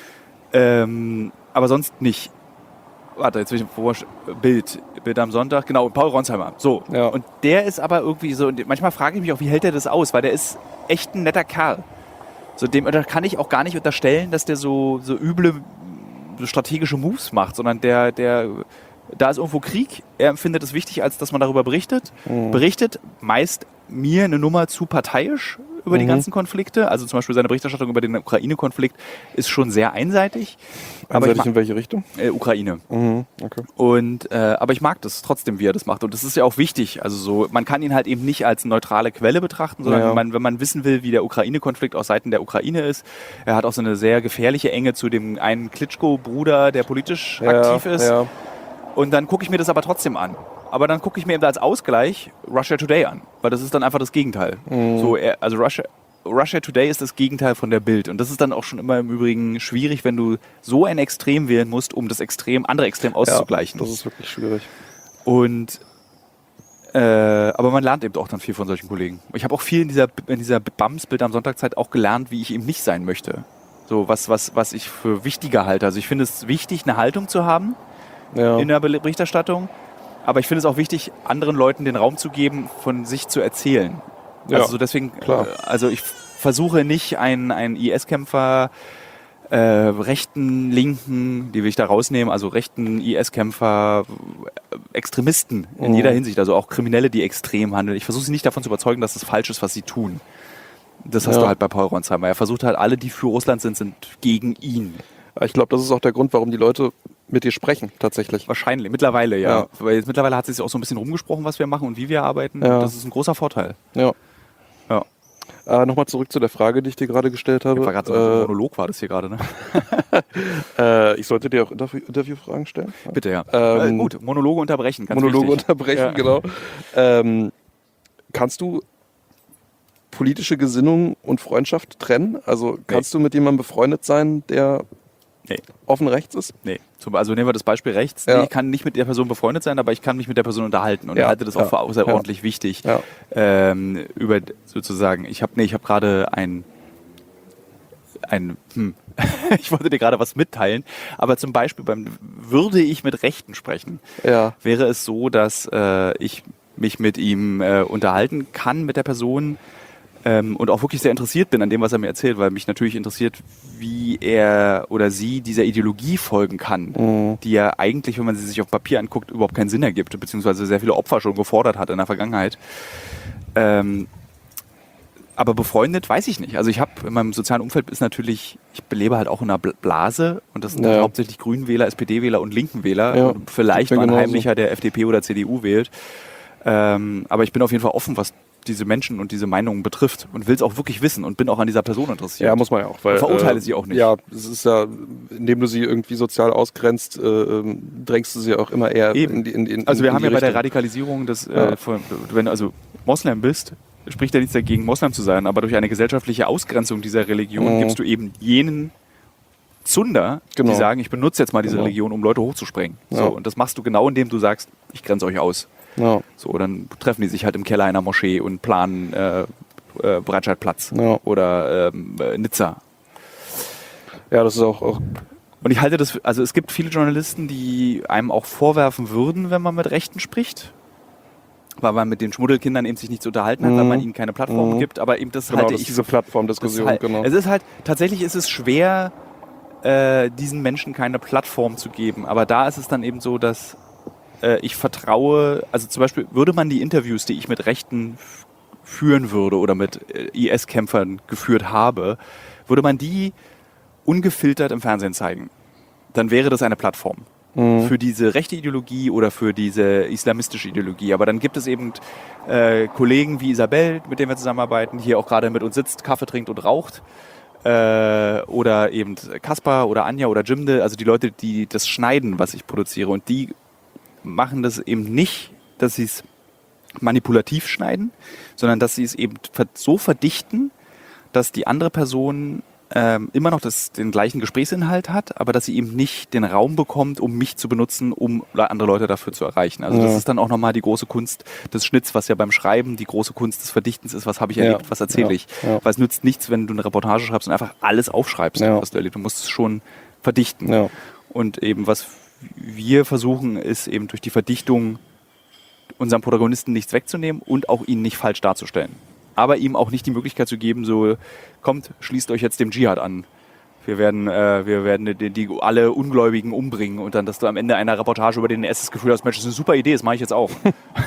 Ähm, aber sonst nicht. Warte, jetzt will ich wo war ich? Bild. Bild am Sonntag, genau, Paul Ronsheimer. So. Ja. Und der ist aber irgendwie so, und manchmal frage ich mich auch, wie hält er das aus? Weil der ist echt ein netter Kerl. So, dem da kann ich auch gar nicht unterstellen, dass der so, so üble so strategische Moves macht, sondern der, der, da ist irgendwo Krieg. Er empfindet es wichtig, als dass man darüber berichtet. Mhm. Berichtet meist mir eine Nummer zu parteiisch über die Mhm. ganzen Konflikte. Also zum Beispiel seine Berichterstattung über den Ukraine-Konflikt ist schon sehr einseitig. Aber ich Einseitig in welche Richtung? ma- äh, Ukraine. Mhm. Okay. Und, äh, aber ich mag das trotzdem, wie er das macht. Und das ist ja auch wichtig. Also so, man kann ihn halt eben nicht als neutrale Quelle betrachten, sondern Ja. man, wenn man wissen will, wie der Ukraine-Konflikt aus Seiten der Ukraine ist. Er hat auch so eine sehr gefährliche Enge zu dem einen Klitschko-Bruder, der politisch aktiv ist. Ja. Und dann gucke ich mir das aber trotzdem an. aber dann gucke ich mir eben als Ausgleich Russia Today an, weil das ist dann einfach das Gegenteil. Mhm. So, also Russia, Russia Today ist das Gegenteil von der Bild. Und das ist dann auch schon immer im Übrigen schwierig, wenn du so ein Extrem wählen musst, um das Extrem, andere Extrem auszugleichen. Ja, das ist wirklich schwierig. Und äh, aber man lernt eben auch dann viel von solchen Kollegen. Ich habe auch viel in dieser, in dieser B A M S-Bild am Sonntagszeit auch gelernt, wie ich eben nicht sein möchte. So, was, was, was ich für wichtiger halte. Also ich finde es wichtig, eine Haltung zu haben ja. in der Berichterstattung. Aber ich finde es auch wichtig, anderen Leuten den Raum zu geben, von sich zu erzählen. Also ja, so deswegen, klar. Also ich versuche nicht einen, einen I S-Kämpfer, äh, rechten, linken, die will ich da rausnehmen, also rechten I S-Kämpfer, Extremisten in mhm. jeder Hinsicht, also auch Kriminelle, die extrem handeln. Ich versuche sie nicht davon zu überzeugen, dass es falsch ist, was sie tun. Das hast ja. du halt bei Paul Ronsheimer. Er versucht halt, alle, die für Russland sind, sind gegen ihn. Ich glaube, das ist auch der Grund, warum die Leute mit dir sprechen, tatsächlich. Wahrscheinlich, mittlerweile, ja. ja. Weil jetzt mittlerweile hat sich auch so ein bisschen rumgesprochen, was wir machen und wie wir arbeiten. Ja. Das ist ein großer Vorteil. Ja. Ja. Äh, Nochmal zurück zu der Frage, die ich dir gerade gestellt habe. War so ein äh, Monolog war das hier gerade, ne? äh, ich sollte dir auch Interview- Interviewfragen stellen? Bitte, ja. Ähm, äh, gut, Monologe unterbrechen, ganz Monologe wichtig. unterbrechen, ja. genau. Ähm, kannst du politische Gesinnung und Freundschaft trennen? Also kannst nee. du mit jemandem befreundet sein, der nee. offen rechts ist? Nee. Also nehmen wir das Beispiel rechts. Ja. Nee, ich kann nicht mit der Person befreundet sein, aber ich kann mich mit der Person unterhalten und ja. halte das auch ja. für außerordentlich ja. wichtig. Ja. Ähm, über sozusagen, ich habe nee, ich habe gerade ein, ein hm, ich wollte dir gerade was mitteilen, aber zum Beispiel beim würde ich mit Rechten sprechen, ja. wäre es so, dass äh, ich mich mit ihm äh, unterhalten kann, mit der Person, Ähm, und auch wirklich sehr interessiert bin an dem, was er mir erzählt, weil mich natürlich interessiert, wie er oder sie dieser Ideologie folgen kann, mhm. die ja eigentlich, wenn man sie sich auf Papier anguckt, überhaupt keinen Sinn ergibt, beziehungsweise sehr viele Opfer schon gefordert hat in der Vergangenheit. Ähm, aber befreundet weiß ich nicht. Also ich habe in meinem sozialen Umfeld ist natürlich, ich lebe halt auch in einer Blase und das sind ja. hauptsächlich Grünenwähler, S P D-Wähler und Linkenwähler ja. und vielleicht mal ein Heimlicher, der F D P oder C D U wählt. Ähm, aber ich bin auf jeden Fall offen, was diese Menschen und diese Meinungen betrifft und will es auch wirklich wissen und bin auch an dieser Person interessiert. Ja, muss man ja auch. Weil, und verurteile äh, sie auch nicht. Ja, es ist ja, indem du sie irgendwie sozial ausgrenzt, äh, drängst du sie auch immer eher Eben. in die in, in, Also wir in haben die ja Richtung. bei der Radikalisierung, das, ja. äh, von, wenn du also Moslem bist, spricht ja nichts dagegen, Moslem zu sein, aber durch eine gesellschaftliche Ausgrenzung dieser Religion mhm. gibst du eben jenen Zunder, genau. die sagen, ich benutze jetzt mal diese genau. Religion, um Leute hochzusprengen. Ja. So, und das machst du genau, indem du sagst, ich grenze euch aus. Ja. So, dann treffen die sich halt im Keller einer Moschee und planen äh, äh, Breitscheidplatz ja. oder ähm, äh, Nizza. Ja, das ist auch, auch... Und ich halte das, also es gibt viele Journalisten, die einem auch vorwerfen würden, wenn man mit Rechten spricht, weil man mit den Schmuddelkindern eben sich nicht zu unterhalten hat, mhm. weil man ihnen keine Plattform mhm. gibt, aber eben das genau, halte das ich... diese Plattformdiskussion, halt, genau. Es ist halt, tatsächlich ist es schwer, äh, diesen Menschen keine Plattform zu geben, aber da ist es dann eben so, dass ich vertraue, also zum Beispiel würde man die Interviews, die ich mit Rechten f- führen würde oder mit I S-Kämpfern geführt habe, würde man die ungefiltert im Fernsehen zeigen, dann wäre das eine Plattform mhm. für diese rechte Ideologie oder für diese islamistische Ideologie. Aber dann gibt es eben äh, Kollegen wie Isabel, mit denen wir zusammenarbeiten, hier auch gerade mit uns sitzt, Kaffee trinkt und raucht. Äh, oder eben Kaspar oder Anja oder Jimde, also die Leute, die das schneiden, was ich produziere, und die machen das eben nicht, dass sie es manipulativ schneiden, sondern dass sie es eben so verdichten, dass die andere Person ähm, immer noch das, den gleichen Gesprächsinhalt hat, aber dass sie eben nicht den Raum bekommt, um mich zu benutzen, um andere Leute dafür zu erreichen. Also ja. das ist dann auch nochmal die große Kunst des Schnitts, was ja beim Schreiben die große Kunst des Verdichtens ist, was habe ich erlebt, ja. was erzähle ja. ich. Ja. Weil es nützt nichts, wenn du eine Reportage schreibst und einfach alles aufschreibst, ja. was du erlebt. Du musst es schon verdichten. Ja. Und eben was wir versuchen, ist eben durch die Verdichtung unserem Protagonisten nichts wegzunehmen und auch ihn nicht falsch darzustellen. Aber ihm auch nicht die Möglichkeit zu geben, so, kommt, schließt euch jetzt dem Dschihad an. Wir werden, äh, wir werden die, die alle Ungläubigen umbringen und dann, dass du am Ende einer Reportage über den N S das Gefühl hast, Mensch, das ist eine super Idee, das mache ich jetzt auch.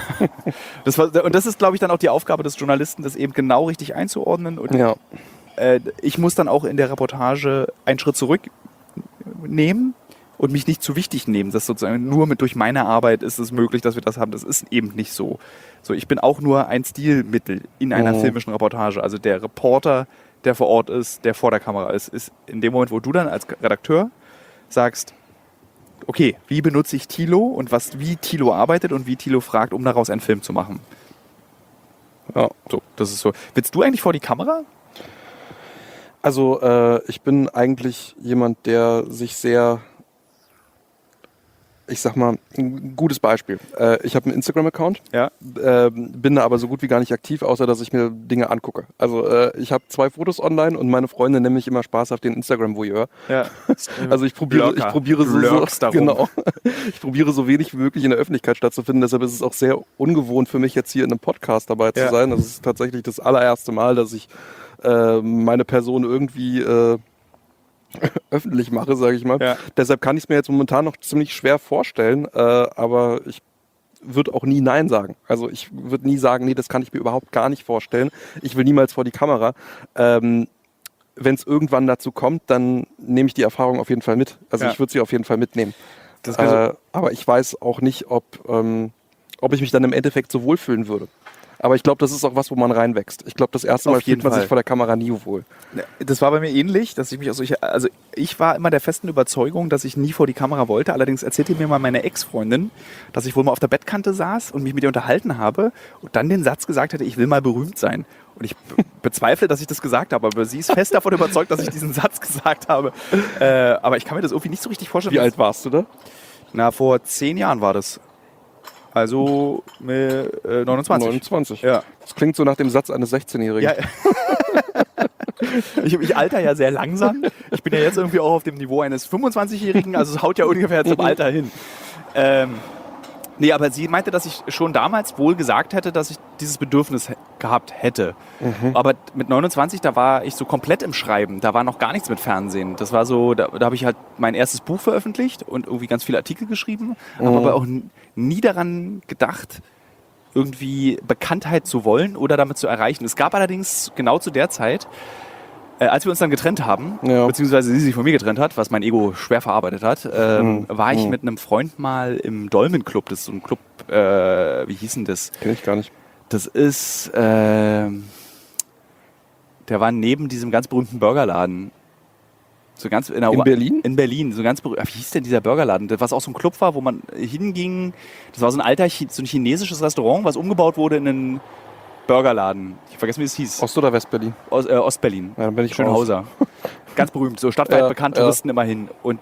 das war, und das ist, glaube ich, dann auch die Aufgabe des Journalisten, das eben genau richtig einzuordnen. Und ja. äh, ich muss dann auch in der Reportage einen Schritt zurücknehmen und mich nicht zu wichtig nehmen, dass sozusagen nur mit durch meine Arbeit ist es möglich, dass wir das haben. Das ist eben nicht so. So, ich bin auch nur ein Stilmittel in einer oh. filmischen Reportage. Also der Reporter, der vor Ort ist, der vor der Kamera ist, ist in dem Moment, wo du dann als Redakteur sagst, okay, wie benutze ich Thilo und was, wie Thilo arbeitet und wie Thilo fragt, um daraus einen Film zu machen. Ja. So, das ist so. Willst du eigentlich vor die Kamera? Also äh, ich bin eigentlich jemand, der sich sehr, ich sag mal, ein gutes Beispiel. Äh, ich habe einen Instagram-Account, Ja. äh, bin da aber so gut wie gar nicht aktiv, außer dass ich mir Dinge angucke. Also äh, ich habe zwei Fotos online und meine Freunde nennen mich immer spaßhaft den Instagram-Voyeur. Ja. Also ich probiere, ich Lurker. probiere so, Du so lurkst darum. genau, ich probiere so wenig wie möglich in der Öffentlichkeit stattzufinden. Deshalb ist es auch sehr ungewohnt für mich jetzt hier in einem Podcast dabei zu Ja. sein. Das ist tatsächlich das allererste Mal, dass ich äh, meine Person irgendwie äh, öffentlich mache, sage ich mal. Ja. Deshalb kann ich es mir jetzt momentan noch ziemlich schwer vorstellen, äh, aber ich würde auch nie Nein sagen. Also ich würde nie sagen, nee, das kann ich mir überhaupt gar nicht vorstellen. Ich will niemals vor die Kamera. Ähm, wenn es irgendwann dazu kommt, dann nehme ich die Erfahrung auf jeden Fall mit. Also Ja. ich würde sie auf jeden Fall mitnehmen. Das kann so- Äh, aber ich weiß auch nicht, ob, ähm, ob ich mich dann im Endeffekt so wohlfühlen würde. Aber ich glaube, das ist auch was, wo man reinwächst. Ich glaube, das erste Auf Mal jeden fühlt man Fall. sich vor der Kamera nie wohl. Das war bei mir ähnlich, dass ich mich auch so, ich, also ich war immer der festen Überzeugung, dass ich nie vor die Kamera wollte. Allerdings erzählte mir mal meine Ex-Freundin, dass ich wohl mal auf der Bettkante saß und mich mit ihr unterhalten habe und dann den Satz gesagt hätte, ich will mal berühmt sein. Und ich be- bezweifle, dass ich das gesagt habe, aber sie ist fest davon überzeugt, dass ich diesen Satz gesagt habe. Äh, aber ich kann mir das irgendwie nicht so richtig vorstellen. Wie alt warst du da? Na, vor zehn Jahren war das. Also äh, neunundzwanzig. neunundzwanzig. Ja. Das klingt so nach dem Satz eines sechzehnjährigen. Ja. Ich, ich alter ja sehr langsam. Ich bin ja jetzt irgendwie auch auf dem Niveau eines fünfundzwanzigjährigen, also es haut ja ungefähr zum Alter hin. Ähm, nee, aber sie meinte, dass ich schon damals wohl gesagt hätte, dass ich dieses Bedürfnis he- gehabt hätte. Mhm. Aber mit neunundzwanzig, da war ich so komplett im Schreiben. Da war noch gar nichts mit Fernsehen. Das war so, da, da habe ich halt mein erstes Buch veröffentlicht und irgendwie ganz viele Artikel geschrieben, Mhm. habe aber auch n- nie daran gedacht, irgendwie Bekanntheit zu wollen oder damit zu erreichen. Es gab allerdings genau zu der Zeit, äh, als wir uns dann getrennt haben, Ja. beziehungsweise sie sich von mir getrennt hat, was mein Ego schwer verarbeitet hat, ähm, Mhm. war ich Mhm. mit einem Freund mal im Dolmen Club. Das ist so ein Club, äh, wie hieß denn das? Kenn ich gar nicht. Das ist, ähm, der war neben diesem ganz berühmten Burgerladen. So ganz in, der In Ur- Berlin? In Berlin, so ganz berühmt. Wie hieß denn dieser Burgerladen? Das, was auch so ein Club war, wo man hinging. Das war so ein alter, Chi- so ein chinesisches Restaurant, was umgebaut wurde in einen Burgerladen. Ich vergesse, wie es hieß. Ost- oder Westberlin? Aus, äh, Ostberlin. Ja, dann bin ich Schönhauser. Ganz berühmt, so stadtweit Ja, bekannt, ja. Touristen immer hin. Und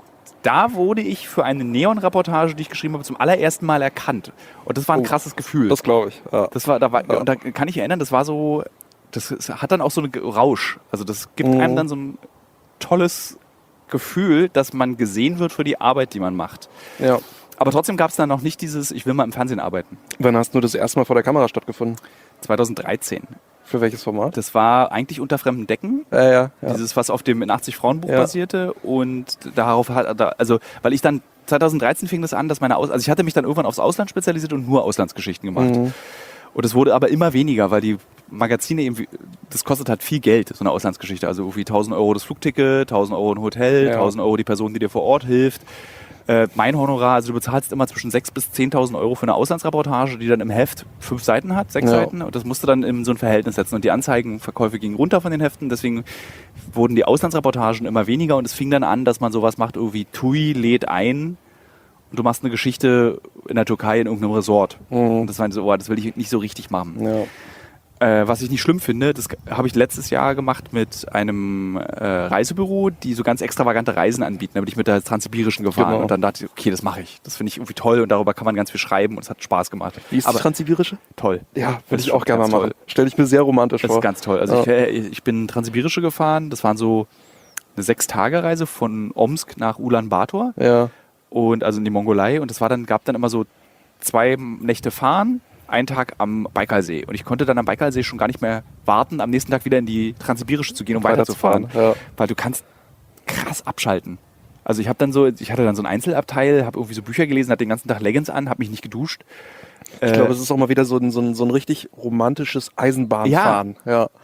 da wurde ich für eine Neon-Reportage, die ich geschrieben habe, zum allerersten Mal erkannt. Und das war ein Oh, krasses Gefühl. Das glaube ich. Ja. Das war, da war, Ja. und da kann ich erinnern, das war so, das ist- hat dann auch so einen Rausch. Also das gibt Mhm. einem dann so ein tolles Gefühl, dass man gesehen wird für die Arbeit, die man macht. Ja. Aber trotzdem gab es dann noch nicht dieses, ich will mal im Fernsehen arbeiten. Wann hast du das erste Mal vor der Kamera stattgefunden? zweitausenddreizehn. Für welches Format? Das war eigentlich unter fremden Decken. Ja, ja. ja. Dieses, was auf dem in achtzig Frauen-Buch Ja. basierte. Und darauf hat, da- also, weil ich dann, zweitausenddreizehn fing das an, dass meine Aus, also ich hatte mich dann irgendwann aufs Ausland spezialisiert und nur Auslandsgeschichten gemacht. Mhm. Und es wurde aber immer weniger, weil die Magazine eben, das kostet halt viel Geld, so eine Auslandsgeschichte. Also irgendwie tausend Euro das Flugticket, tausend Euro ein Hotel, Ja. tausend Euro die Person, die dir vor Ort hilft. Äh, mein Honorar, also du bezahlst immer zwischen sechstausend bis zehntausend Euro für eine Auslandsreportage, die dann im Heft fünf Seiten hat, sechs Ja. Seiten. Und das musst du dann in so ein Verhältnis setzen. Und die Anzeigenverkäufe gingen runter von den Heften, deswegen wurden die Auslandsreportagen immer weniger. Und es fing dann an, dass man sowas macht, irgendwie TUI lädt ein und du machst eine Geschichte in der Türkei in irgendeinem Resort. Mhm. Und das war so, oh, das will ich nicht so richtig machen. Ja. Äh, was ich nicht schlimm finde, das habe ich letztes Jahr gemacht mit einem äh, Reisebüro, die so ganz extravagante Reisen anbieten. Da bin ich mit der Transsibirischen gefahren Genau. und dann dachte ich, okay, das mache ich. Das finde ich irgendwie toll und darüber kann man ganz viel schreiben und es hat Spaß gemacht. Wie ist Aber die Transsibirische? toll. Ja, Das würde ist ich auch schon gerne mal ganz machen. toll. Stelle ich mir sehr romantisch Das vor. ist ganz toll. Also Ja. ich, äh, ich bin Transsibirische gefahren. Das waren so eine Sechs-Tage-Reise von Omsk nach Ulaanbaatar Ja. und also in die Mongolei. Und es war dann, gab dann immer so zwei Nächte fahren, einen Tag am Baikalsee. Und ich konnte dann am Baikalsee schon gar nicht mehr warten, am nächsten Tag wieder in die Transsibirische zu gehen, um weiterzufahren. Ja. Weil du kannst krass abschalten. Also ich habe dann so, ich hatte dann so ein Einzelabteil, habe irgendwie so Bücher gelesen, hatte den ganzen Tag Leggings an, habe mich nicht geduscht. Ich glaube, es ist auch mal wieder so ein, so ein, so ein richtig romantisches Eisenbahnfahren. Ja.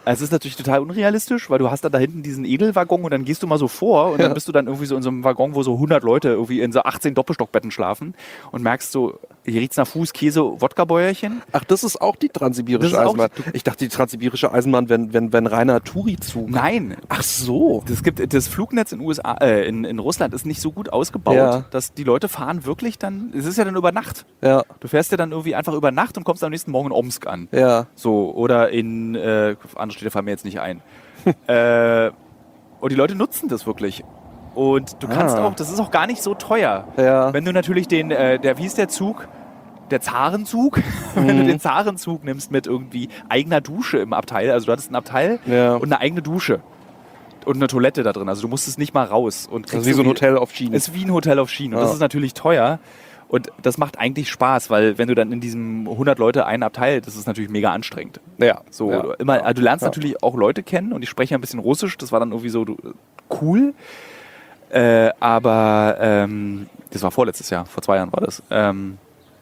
Es ist natürlich total unrealistisch, weil du hast dann da hinten diesen Edelwaggon und dann gehst du mal so vor und dann Ja. bist du dann irgendwie so in so einem Waggon, wo so hundert Leute irgendwie in so achtzehn Doppelstockbetten schlafen und merkst so, hier riecht's nach Fuß, Käse, Wodka-Bäuerchen. Ach, das ist auch die Das transsibirische ist auch Eisenbahn. die- Ich dachte, die transsibirische Eisenbahn, wenn, wenn, wenn reiner Touri-Zug. Nein, Ach so. das gibt das Flugnetz in U S A, äh, in, in Russland ist nicht so gut ausgebaut, Ja. dass die Leute fahren wirklich dann, es ist ja dann über Nacht. Ja, Du fährst ja dann irgendwie einfach über Nacht und kommst am nächsten Morgen in Omsk an. ja. So, oder in, äh, andere Städte fallen mir jetzt nicht ein. äh, und die Leute nutzen das wirklich. Und du kannst Ah. auch, das ist auch gar nicht so teuer. Ja. Wenn du natürlich den, äh, der, wie ist der Zug? Der Zarenzug? Wenn du den Zarenzug nimmst mit irgendwie eigener Dusche im Abteil, also du hattest ein Abteil Ja. und eine eigene Dusche. Und eine Toilette da drin, also du musstest nicht mal raus. Und Das kriegst ist wie so ein irgendwie- Hotel auf Schienen. ist wie ein Hotel auf Schienen. Und Ja. das ist natürlich teuer. Und das macht eigentlich Spaß, weil wenn du dann in diesem hundert Leute einen Abteil, das ist natürlich mega anstrengend. Ja. So, ja. du, immer, also du lernst Ja. natürlich auch Leute kennen und ich spreche ein bisschen Russisch, das war dann irgendwie so du, cool. Äh, aber ähm, das war vorletztes Jahr, vor zwei Jahren war das. Ähm,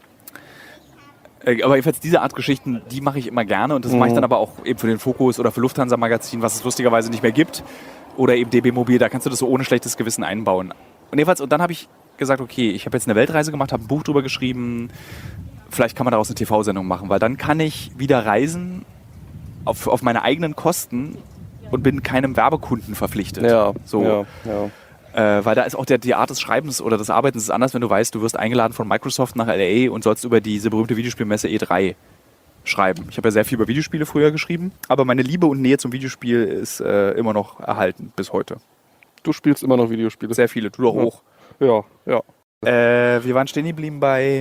äh, aber jedenfalls diese Art Geschichten, die mache ich immer gerne und das mache ich dann aber auch eben für den Fokus oder für Lufthansa Magazin, was es lustigerweise nicht mehr gibt. Oder eben D B Mobil, da kannst du das so ohne schlechtes Gewissen einbauen. Und jedenfalls, und dann habe ich gesagt, okay, ich habe jetzt eine Weltreise gemacht, habe ein Buch drüber geschrieben, vielleicht kann man daraus eine T V-Sendung machen, weil dann kann ich wieder reisen auf, auf meine eigenen Kosten und bin keinem Werbekunden verpflichtet. Ja. So. Ja. Ja. Äh, weil da ist auch der, die Art des Schreibens oder des Arbeitens ist anders, wenn du weißt, du wirst eingeladen von Microsoft nach L A und sollst über diese berühmte Videospielmesse E drei schreiben. Ich habe ja sehr viel über Videospiele früher geschrieben, aber meine Liebe und Nähe zum Videospiel ist äh, immer noch erhalten bis heute. Du spielst immer noch Videospiele. Sehr viele, du doch Ja. hoch. Ja, ja. Äh, wir waren stehen geblieben bei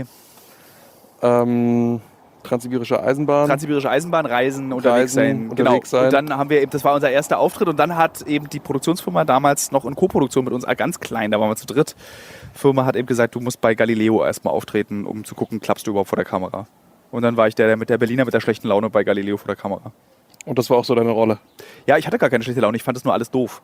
Ähm, Transsibirische Eisenbahn. Transsibirische Eisenbahn, Reisen, unterwegs Reisen, sein. unterwegs genau. sein. Und dann haben wir eben, das war unser erster Auftritt und dann hat eben die Produktionsfirma damals noch in Koproduktion mit uns, äh, ganz klein, da waren wir zu dritt, Firma hat eben gesagt, du musst bei Galileo erstmal auftreten, um zu gucken, klappst du überhaupt vor der Kamera. Und dann war ich der, der mit der Berliner mit der schlechten Laune bei Galileo vor der Kamera. Und das war auch so deine Rolle. Ja, ich hatte gar keine schlechte Laune, ich fand das nur alles doof.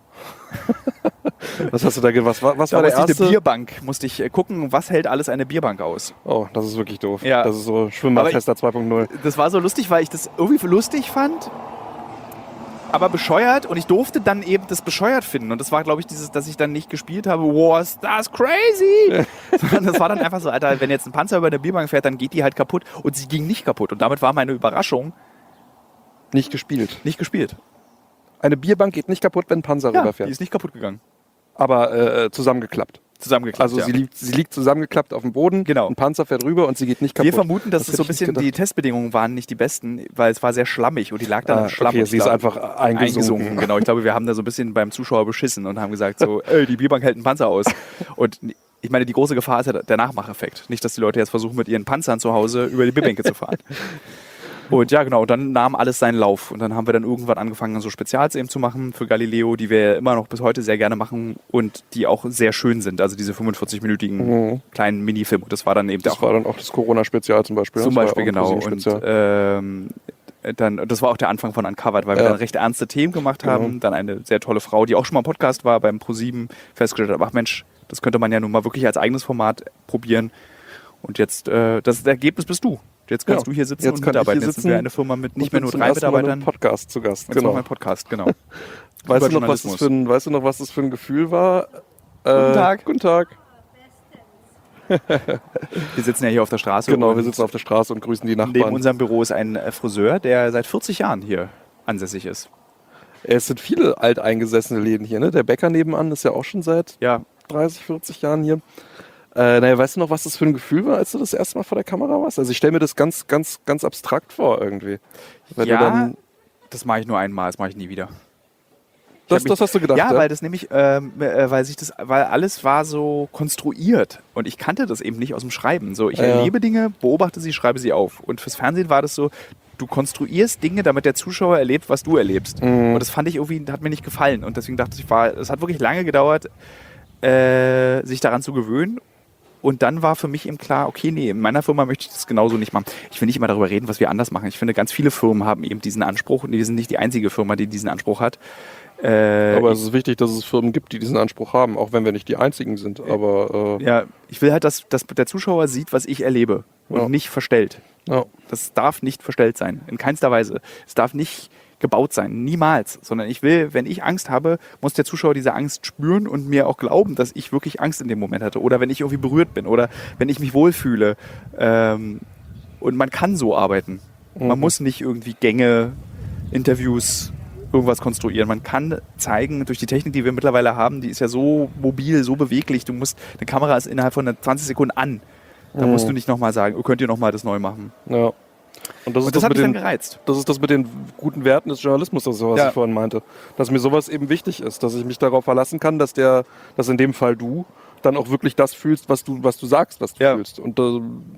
Was hast du da ge- Was, war- was Da war der musste ich erste? eine Bierbank, musste ich äh, gucken, was hält alles eine Bierbank aus. Oh, das ist wirklich doof. Ja. Das ist so Schwimmbadtester zwei Punkt null. Das war so lustig, weil ich das irgendwie lustig fand, aber bescheuert und ich durfte dann eben das bescheuert finden. Und das war, glaube ich, dieses, dass ich dann nicht gespielt habe, wow, ist das crazy! Sondern das war dann einfach so, Alter, wenn jetzt ein Panzer über eine Bierbank fährt, dann geht die halt kaputt. Und sie ging nicht kaputt. Und damit war meine Überraschung Nicht gespielt. nicht gespielt. Eine Bierbank geht nicht kaputt, wenn ein Panzer Ja, rüberfährt. die ist nicht kaputt gegangen. Aber äh, zusammengeklappt. Zusammengeklappt, Also ja. sie, liegt, sie liegt zusammengeklappt auf dem Boden, Genau. ein Panzer fährt rüber und sie geht nicht kaputt. Wir vermuten, dass Das es so ein hätte ich nicht bisschen, die gedacht. Testbedingungen waren nicht die besten, weil es war sehr schlammig und die lag dann Ah, im Schlamm. okay, und ich sie ist glaube, einfach eingesunken. Genau, ich glaube, wir haben da so ein bisschen beim Zuschauer beschissen und haben gesagt so, ey, die Bierbank hält einen Panzer aus. Und ich meine, die große Gefahr ist ja der Nachmacheffekt. Nicht, dass die Leute jetzt versuchen, mit ihren Panzern zu Hause über die Bierbänke zu fahren. Und ja, genau, und dann nahm alles seinen Lauf. Und dann haben wir dann irgendwann angefangen, so Spezials eben zu machen für Galileo, die wir immer noch bis heute sehr gerne machen und die auch sehr schön sind. Also diese fünfundvierzig-minütigen Mhm. kleinen Minifilme. Und das war dann eben Das auch war dann auch das Corona-Spezial zum Beispiel. zum Das war Beispiel, ja auch ein genau. Und ProSieben-Spezial. ähm, dann, das war auch der Anfang von Uncovered, weil wir Ja. dann recht ernste Themen gemacht haben. Genau. Dann eine sehr tolle Frau, die auch schon mal im Podcast war, beim ProSieben festgestellt hat, ach Mensch, das könnte man ja nun mal wirklich als eigenes Format probieren. Und jetzt, äh, das Ergebnis bist du. Jetzt kannst Ja. du hier sitzen Jetzt und kann ich mitarbeiten. hier Jetzt sind wir sitzen eine Firma mit Und nicht mehr bin nur zum drei ersten Mal in Mitarbeitern. einem Podcast zu Gast. Jetzt Genau. machen wir einen Podcast, genau. Weißt Über du, noch, was das Journalismus. für ein, weißt du noch, was das für ein Gefühl war? Guten Tag. Guten Tag. Wir sitzen ja hier auf der Straße. Genau, wir und sitzen auf der Straße und grüßen die neben Nachbarn. unserem Büro ist ein äh, Friseur, der seit vierzig Jahren hier ansässig ist. Es sind viele alteingesessene Läden hier. Ne? Der Bäcker nebenan ist ja auch schon seit Ja, dreißig, vierzig Jahren hier. Äh, naja, weißt du noch, was das für ein Gefühl war, als du das erste Mal vor der Kamera warst? Also ich stelle mir das ganz, ganz, ganz abstrakt vor irgendwie. Wenn ja du dann, das mache ich nur einmal, das mache ich nie wieder. das, hab mich- das hast du gedacht, Ja, weil das nämlich, ähm, äh, weil sich das, weil alles war so konstruiert und ich kannte das eben nicht aus dem Schreiben. So, ich Ja. erlebe Dinge, beobachte sie, schreibe sie auf. Und fürs Fernsehen war das so, du konstruierst Dinge, damit der Zuschauer erlebt, was du erlebst. Mhm. Und das fand ich irgendwie, hat mir nicht gefallen. Und deswegen dachte ich, war, es hat wirklich lange gedauert, äh, sich daran zu gewöhnen. Und dann war für mich eben klar, okay, nee, in meiner Firma möchte ich das genauso nicht machen. Ich will nicht immer darüber reden, was wir anders machen. Ich finde, ganz viele Firmen haben eben diesen Anspruch und wir sind nicht die einzige Firma, die diesen Anspruch hat. Äh, Aber es ist wichtig, dass es Firmen gibt, die diesen Anspruch haben, auch wenn wir nicht die einzigen sind. Aber äh, ja, ich will halt, dass, dass der Zuschauer sieht, was ich erlebe und Ja. nicht verstellt. ja. Das darf nicht verstellt sein, in keinster Weise. Es darf nicht gebaut sein. Niemals. Sondern ich will, wenn ich Angst habe, muss der Zuschauer diese Angst spüren und mir auch glauben, dass ich wirklich Angst in dem Moment hatte. Oder wenn ich irgendwie berührt bin oder wenn ich mich wohlfühle. Ähm, und man kann so arbeiten. Mhm. Man muss nicht irgendwie Gänge, Interviews, irgendwas konstruieren. Man kann zeigen, durch die Technik, die wir mittlerweile haben, die ist ja so mobil, so beweglich. Du musst, eine Kamera ist innerhalb von zwanzig Sekunden an. Da mhm. musst du nicht nochmal sagen, oh, könnt ihr nochmal das neu machen. Ja. Und das, ist und das, das hat mich den, dann gereizt. Das ist das mit den guten Werten des Journalismus, das ist, was ja. ich vorhin meinte. Dass mir sowas eben wichtig ist, dass ich mich darauf verlassen kann, dass der, dass in dem Fall du dann auch wirklich das fühlst, was du, was du sagst, was du ja. fühlst. Und äh,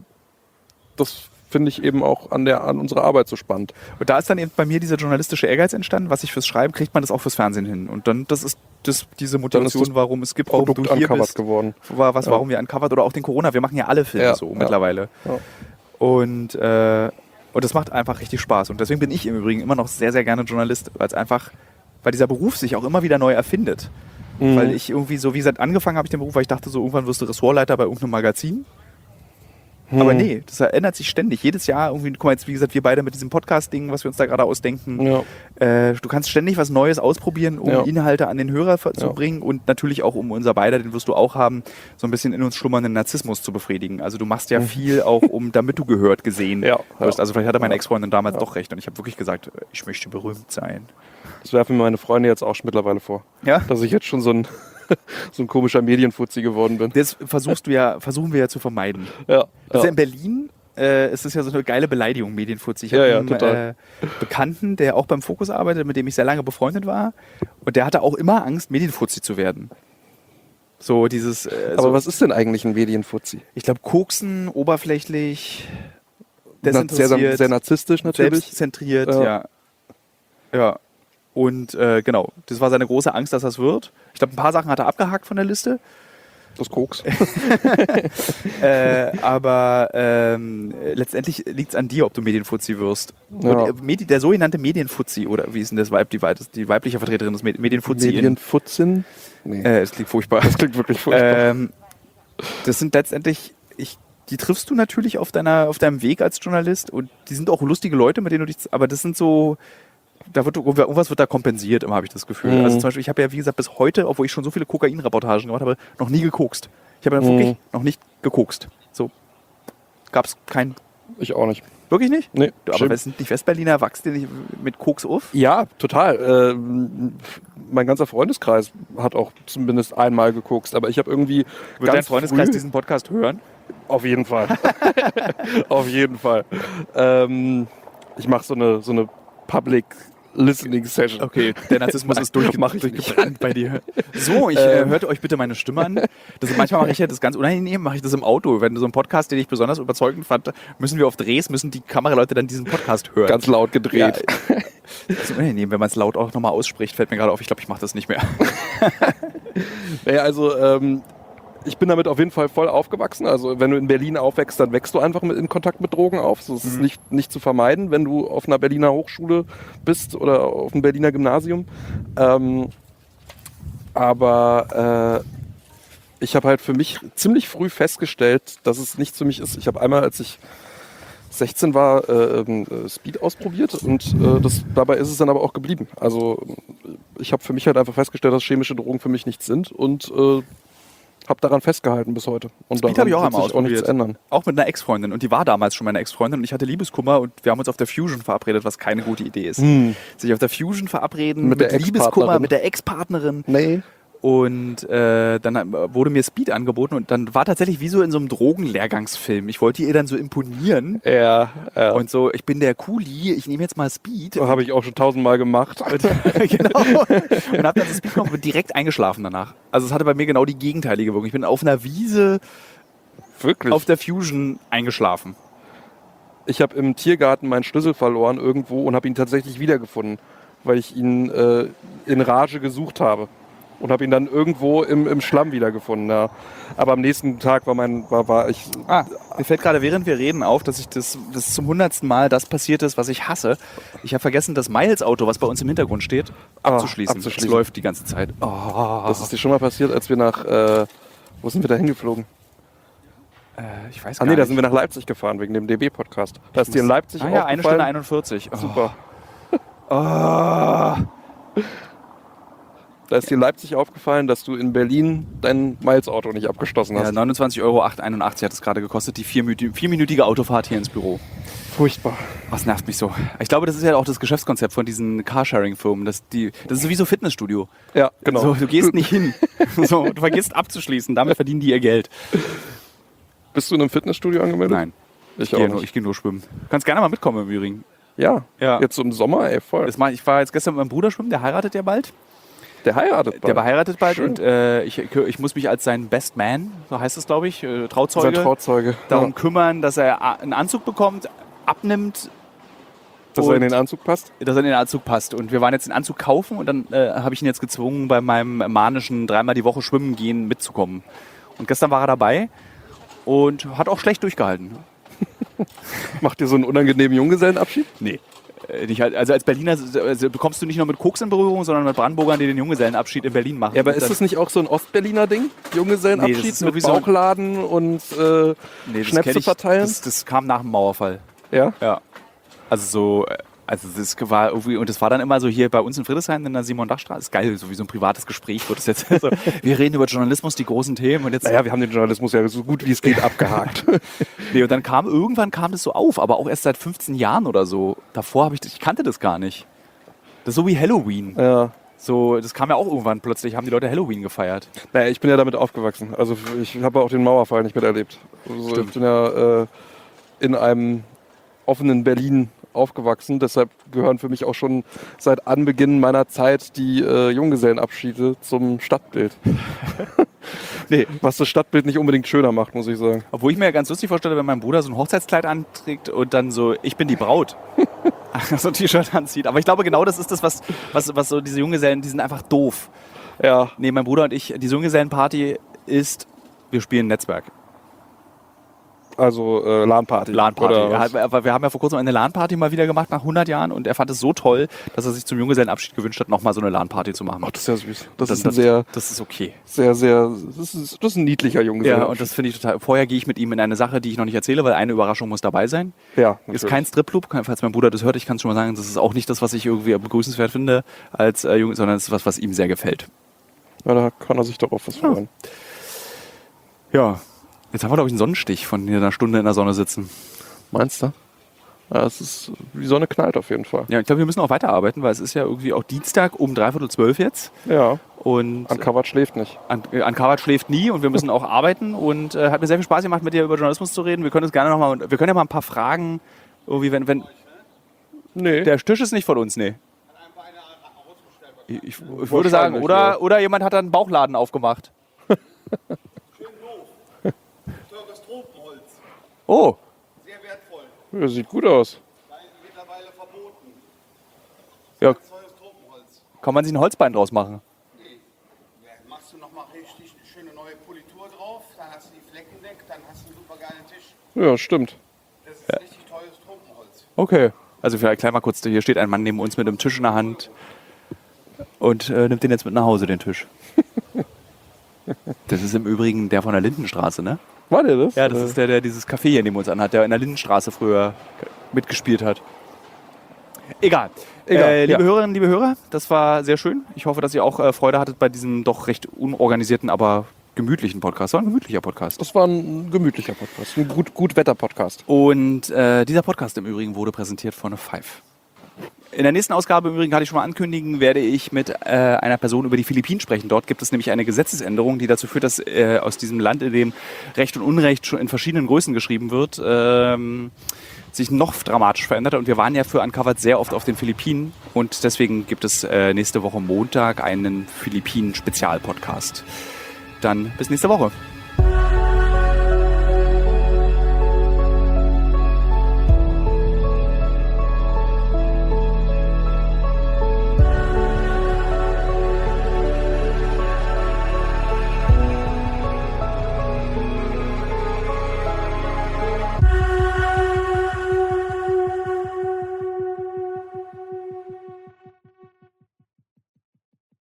das finde ich eben auch an, der, an unserer Arbeit so spannend. Und da ist dann eben bei mir dieser journalistische Ehrgeiz entstanden, was ich fürs Schreiben, kriegt man das auch fürs Fernsehen hin. Und dann, das ist das, diese Motivation, das warum es gibt, warum Produkt du hier uncovered bist, geworden. War, was, ja. warum wir uncovered oder auch den Corona, wir machen ja alle Filme ja. so ja. mittlerweile. Ja. Und, äh, und das macht einfach richtig Spaß. Und deswegen bin ich im Übrigen immer noch sehr, sehr gerne Journalist, weil es einfach, weil dieser Beruf sich auch immer wieder neu erfindet. Mhm. Weil ich irgendwie so, wie gesagt, angefangen habe ich den Beruf, weil ich dachte so, irgendwann wirst du Ressortleiter bei irgendeinem Magazin. Hm. Aber nee, das ändert sich ständig. Jedes Jahr irgendwie, guck mal jetzt, wie gesagt, wir beide mit diesem Podcast-Ding, was wir uns da gerade ausdenken. Ja. Äh, du kannst ständig was Neues ausprobieren, um ja. Inhalte an den Hörer ja. zu bringen und natürlich auch, um unser beider, den wirst du auch haben, so ein bisschen in uns schlummernden Narzissmus zu befriedigen. Also du machst ja mhm. viel auch, um, damit du gehört, gesehen ja. wirst. Also vielleicht hatte meine Ex-Freundin damals ja. doch recht und ich habe wirklich gesagt, ich möchte berühmt sein. Das werfen mir meine Freunde jetzt auch mittlerweile vor. Ja? Dass ich jetzt schon so ein so ein komischer Medienfuzzi geworden bin. Das versuchst du ja, versuchen wir ja zu vermeiden. Ja, das ist ja in Berlin äh, ist es ja so eine geile Beleidigung, Medienfuzzi. Ich ja, habe ja, einen total. äh, Bekannten, der auch beim Fokus arbeitet, mit dem ich sehr lange befreundet war. Und der hatte auch immer Angst, Medienfuzzi zu werden. So dieses. Äh, Aber so, was ist denn eigentlich ein Medienfuzzi? Ich glaube, koksen, oberflächlich, desinteressiert, sehr, sehr narzisstisch natürlich. Selbstzentriert, ja. ja. Ja. Und äh, genau, das war seine große Angst, dass das wird. Ich glaube, ein paar Sachen hat er abgehakt von der Liste. Das Koks. äh, aber ähm, letztendlich liegt es an dir, ob du Medienfuzzi wirst. Ja. Und, äh, Medi- der sogenannte Medienfuzzi, oder wie ist denn das Weib, die, die weibliche Vertreterin des Med- Medienfuzzi? Medienfutzin? Nee. Äh, es klingt furchtbar. Das klingt wirklich furchtbar. Ähm, das sind letztendlich, ich, die triffst du natürlich auf, deiner, auf deinem Weg als Journalist und die sind auch lustige Leute, mit denen du dich, aber das sind so... Da wird, irgendwas wird da kompensiert, immer habe ich das Gefühl. Mhm. Also zum Beispiel, ich habe ja wie gesagt bis heute, obwohl ich schon so viele Kokain-Reportagen gemacht habe, noch nie gekokst. Ich habe ja Mhm. wirklich noch nicht gekokst. So gab es kein... Ich auch nicht. Wirklich nicht? Nee. Du, aber sind nicht Westberliner, wachst du nicht mit Koks auf? Ja, total. Ähm, mein ganzer Freundeskreis hat auch zumindest einmal gekokst, aber ich habe irgendwie Wird dein Freundeskreis diesen Podcast hören? Auf jeden Fall. Auf jeden Fall. Ähm, ich mache so eine, so eine Public Listening Session. Okay, der Narzissmus ist durchgemacht, durchgebrannt bei dir. So, ich äh, hört euch bitte meine Stimme an. Das, manchmal mache ich ja das ganz unangenehm, mache ich das im Auto. Wenn du so einen Podcast, den ich besonders überzeugend fand, müssen wir auf Drehs, müssen die Kameraleute dann diesen Podcast hören. Ganz laut gedreht. Ja, das ist unangenehm, wenn man es laut auch nochmal ausspricht, fällt mir gerade auf, ich glaube, ich mache das nicht mehr. Naja, also ähm, ich bin damit auf jeden Fall voll aufgewachsen. Also wenn du in Berlin aufwächst, dann wächst du einfach mit, in Kontakt mit Drogen auf. Das ist mhm. nicht, nicht zu vermeiden, wenn du auf einer Berliner Hochschule bist oder auf einem Berliner Gymnasium. Ähm, aber äh, ich habe halt für mich ziemlich früh festgestellt, dass es nichts für mich ist. Ich habe einmal, als ich sechzehn war, äh, äh, Speed ausprobiert und äh, das, dabei ist es dann aber auch geblieben. Also ich habe für mich halt einfach festgestellt, dass chemische Drogen für mich nichts sind und äh, habe daran festgehalten bis heute. Und Speed habe ich auch einmal auch nichts ausprobiert. ändern. Auch mit einer Ex-Freundin. Und die war damals schon meine Ex-Freundin. Und ich hatte Liebeskummer. Und wir haben uns auf der Fusion verabredet, was keine gute Idee ist. Hm. Sich auf der Fusion verabreden mit, mit, der Liebeskummer, mit der Ex-Partnerin. Nee. Und äh, dann wurde mir Speed angeboten. Und dann war tatsächlich wie so in so einem Drogenlehrgangsfilm. Ich wollte ihr dann so imponieren. Ja, ja. Und so, ich bin der Cooli, ich nehme jetzt mal Speed. Das habe ich auch schon tausendmal gemacht. Genau. Und habe dann das Speed noch direkt eingeschlafen danach. Also es hatte bei mir genau die gegenteilige Wirkung. Ich bin auf einer Wiese Wirklich? Auf der Fusion eingeschlafen. Ich habe im Tiergarten meinen Schlüssel verloren irgendwo und habe ihn tatsächlich wiedergefunden, weil ich ihn äh, in Rage gesucht habe. Und habe ihn dann irgendwo im, im Schlamm wiedergefunden. Ja. Aber am nächsten Tag war mein war, war ich. Ah, mir fällt gerade, während wir reden, auf, dass ich das, das zum hundertsten Mal das passiert ist, was ich hasse. Ich habe vergessen, das Miles-Auto, was bei uns im Hintergrund steht, abzuschließen. Oh, abzuschließen. Das läuft die ganze Zeit. Oh. Das ist dir schon mal passiert, als wir nach. Äh, wo sind wir da hingeflogen? Äh, ich weiß gar ah, nee, nicht. Da sind wir nach Leipzig gefahren wegen dem D B-Podcast. Da ist dir in Leipzig ah, auch ja, eine Stunde einundvierzig. Oh. Super. Ah. Da ist dir in Leipzig aufgefallen, dass du in Berlin dein Miles-Auto nicht abgeschlossen hast. Ja, neunundzwanzig Euro acht einundachtzig hat es gerade gekostet, die vierminütige, vierminütige Autofahrt hier ins Büro. Furchtbar. Was nervt mich so? Ich glaube, das ist ja auch das Geschäftskonzept von diesen Carsharing-Firmen. Das, die, das ist sowieso Fitnessstudio. Ja, genau. So, du gehst nicht hin. So, du vergisst abzuschließen. Damit verdienen die ihr Geld. Bist du in einem Fitnessstudio angemeldet? Nein. Ich, Ich auch gehe nicht. nur, ich gehe nur schwimmen. Du kannst gerne mal mitkommen im Übrigen. Ja, Ja. jetzt im Sommer, ey, voll. Das mach, ich war jetzt gestern mit meinem Bruder schwimmen, der heiratet ja bald. Der heiratet bald. Der beheiratet bald Schön. und äh, ich, ich muss mich als sein Best Man, so heißt es glaube ich, äh, Trauzeuge, Sein Trauzeuge. darum Ja. kümmern, dass er a- einen Anzug bekommt, abnimmt, Dass er in den Anzug passt? dass er in den Anzug passt. Und wir waren jetzt den Anzug kaufen und dann äh, habe ich ihn jetzt gezwungen, bei meinem manischen dreimal die Woche schwimmen gehen mitzukommen. Und gestern war er dabei und hat auch schlecht durchgehalten. Macht ihr so einen unangenehmen Junggesellenabschied? Nee. Äh, Nicht halt, also als Berliner also bekommst du nicht nur mit Koks in Berührung, sondern mit Brandenburgern, die den Junggesellenabschied in Berlin machen. Ja, aber Und ist dann- das nicht auch so ein Ostberliner Ding? Nee, Junggesellenabschied das ist mit sowieso- Bauchladen und äh, Nee, das Schnäpse kenn ich, verteilen? Das, das kam nach dem Mauerfall. Ja? Ja. Also so, äh, also das war irgendwie, und das war dann immer so hier bei uns in Friedrichshain in der Simon-Dach-Straße. Ist geil, so wie so ein privates Gespräch wird es jetzt. Also, wir reden über Journalismus, die großen Themen und jetzt. Naja, wir haben den Journalismus ja so gut wie es geht abgehakt. Nee, und dann kam irgendwann kam das so auf, aber auch erst seit fünfzehn Jahren oder so. Davor habe ich, ich kannte das gar nicht. Das ist so wie Halloween. Ja. So, das kam ja auch irgendwann plötzlich, haben die Leute Halloween gefeiert. Naja, ich bin ja damit aufgewachsen. Also ich habe auch den Mauerfall nicht miterlebt. Also Stimmt. ich bin ja äh, in einem offenen Berlin aufgewachsen. Deshalb gehören für mich auch schon seit Anbeginn meiner Zeit die äh, Junggesellenabschiede zum Stadtbild. Nee. Was das Stadtbild nicht unbedingt schöner macht, muss ich sagen. Obwohl ich mir ja ganz lustig vorstelle, wenn mein Bruder so ein Hochzeitskleid anträgt und dann so, ich bin die Braut, so ein T-Shirt anzieht. Aber ich glaube, genau das ist das, was, was, was so diese Junggesellen, die sind einfach doof. Ja, Nee, mein Bruder und ich, die Junggesellenparty ist, wir spielen Netzwerk. also äh, LAN-Party. LAN-Party. Oder Er was? hat, aber wir haben ja vor kurzem eine LAN-Party mal wieder gemacht nach hundert Jahren und er fand es so toll, dass er sich zum Junggesellenabschied gewünscht hat, nochmal so eine LAN-Party zu machen. Ach, das ist ja süß. Das, Das- ist ein das- sehr, Das ist okay. sehr, sehr, das ist, das ist ein niedlicher Ja, Junggeselle. und das finde ich total. Vorher gehe ich mit ihm in eine Sache, die ich noch nicht erzähle, weil eine Überraschung muss dabei sein. ja, Ist natürlich. kein Stripclub, falls mein Bruder das hört, ich kann es schon mal sagen, das ist auch nicht das, was ich irgendwie begrüßenswert finde als äh, Junge, sondern es ist was, was ihm sehr gefällt. Ja, da kann er sich doch auf was freuen. Ja. Jetzt haben wir, glaube ich, einen Sonnenstich von hier einer Stunde in der Sonne sitzen. Meinst du? Ja, es ist, die Sonne knallt auf jeden Fall. Ja, ich glaube, wir müssen auch weiterarbeiten, weil es ist ja irgendwie auch Dienstag um dreiviertel zwölf jetzt. Ja, Und Uncovered schläft nicht. An, äh, Uncovered schläft nie und wir müssen auch arbeiten. Und äh, hat mir sehr viel Spaß gemacht, mit dir über Journalismus zu reden. Wir können uns gerne noch mal, wir können ja mal ein paar Fragen, irgendwie, wenn, wenn Nee. der Tisch ist nicht von uns, nee. Ich, ich, ich würde sagen, Wahrscheinlich, oder, ja. oder jemand hat da einen Bauchladen aufgemacht. Schön doof. Teures Tropenholz. Oh, Sehr wertvoll. Ja, sieht gut aus. Nein, mittlerweile verboten. ja, Teures Tropenholz. kann man sich ein Holzbein draus machen? Nee. Ja, machst du nochmal richtig eine schöne neue Politur drauf, dann hast du die Flecken weg, dann hast du einen super geilen Tisch. Ja, stimmt. Das ist richtig teures Tropenholz. Okay. Also vielleicht gleich mal kurz, hier steht ein Mann neben uns mit einem Tisch in der Hand und äh, nimmt den jetzt mit nach Hause, den Tisch. Das ist im Übrigen der von der Lindenstraße, ne? War der das? Ja, das Äh, ist der, der dieses Café hier neben uns anhat, der in der Lindenstraße früher mitgespielt hat. Egal. Egal, äh, liebe ja. Hörerinnen, liebe Hörer, das war sehr schön. Ich hoffe, dass ihr auch äh, Freude hattet bei diesem doch recht unorganisierten, aber gemütlichen Podcast. War ein gemütlicher Podcast. Das war ein gemütlicher Podcast. Ein gut, gut Wetter-Podcast. Und äh, dieser Podcast im Übrigen wurde präsentiert von Five. In der nächsten Ausgabe im Übrigen kann ich schon mal ankündigen, werde ich mit äh, einer Person über die Philippinen sprechen. Dort gibt es nämlich eine Gesetzesänderung, die dazu führt, dass äh, aus diesem Land, in dem Recht und Unrecht schon in verschiedenen Größen geschrieben wird, ähm, sich noch dramatisch verändert. Und wir waren ja für Uncovered sehr oft auf den Philippinen. Und deswegen gibt es äh, nächste Woche Montag einen Philippinen-Spezial-Podcast. Dann bis nächste Woche.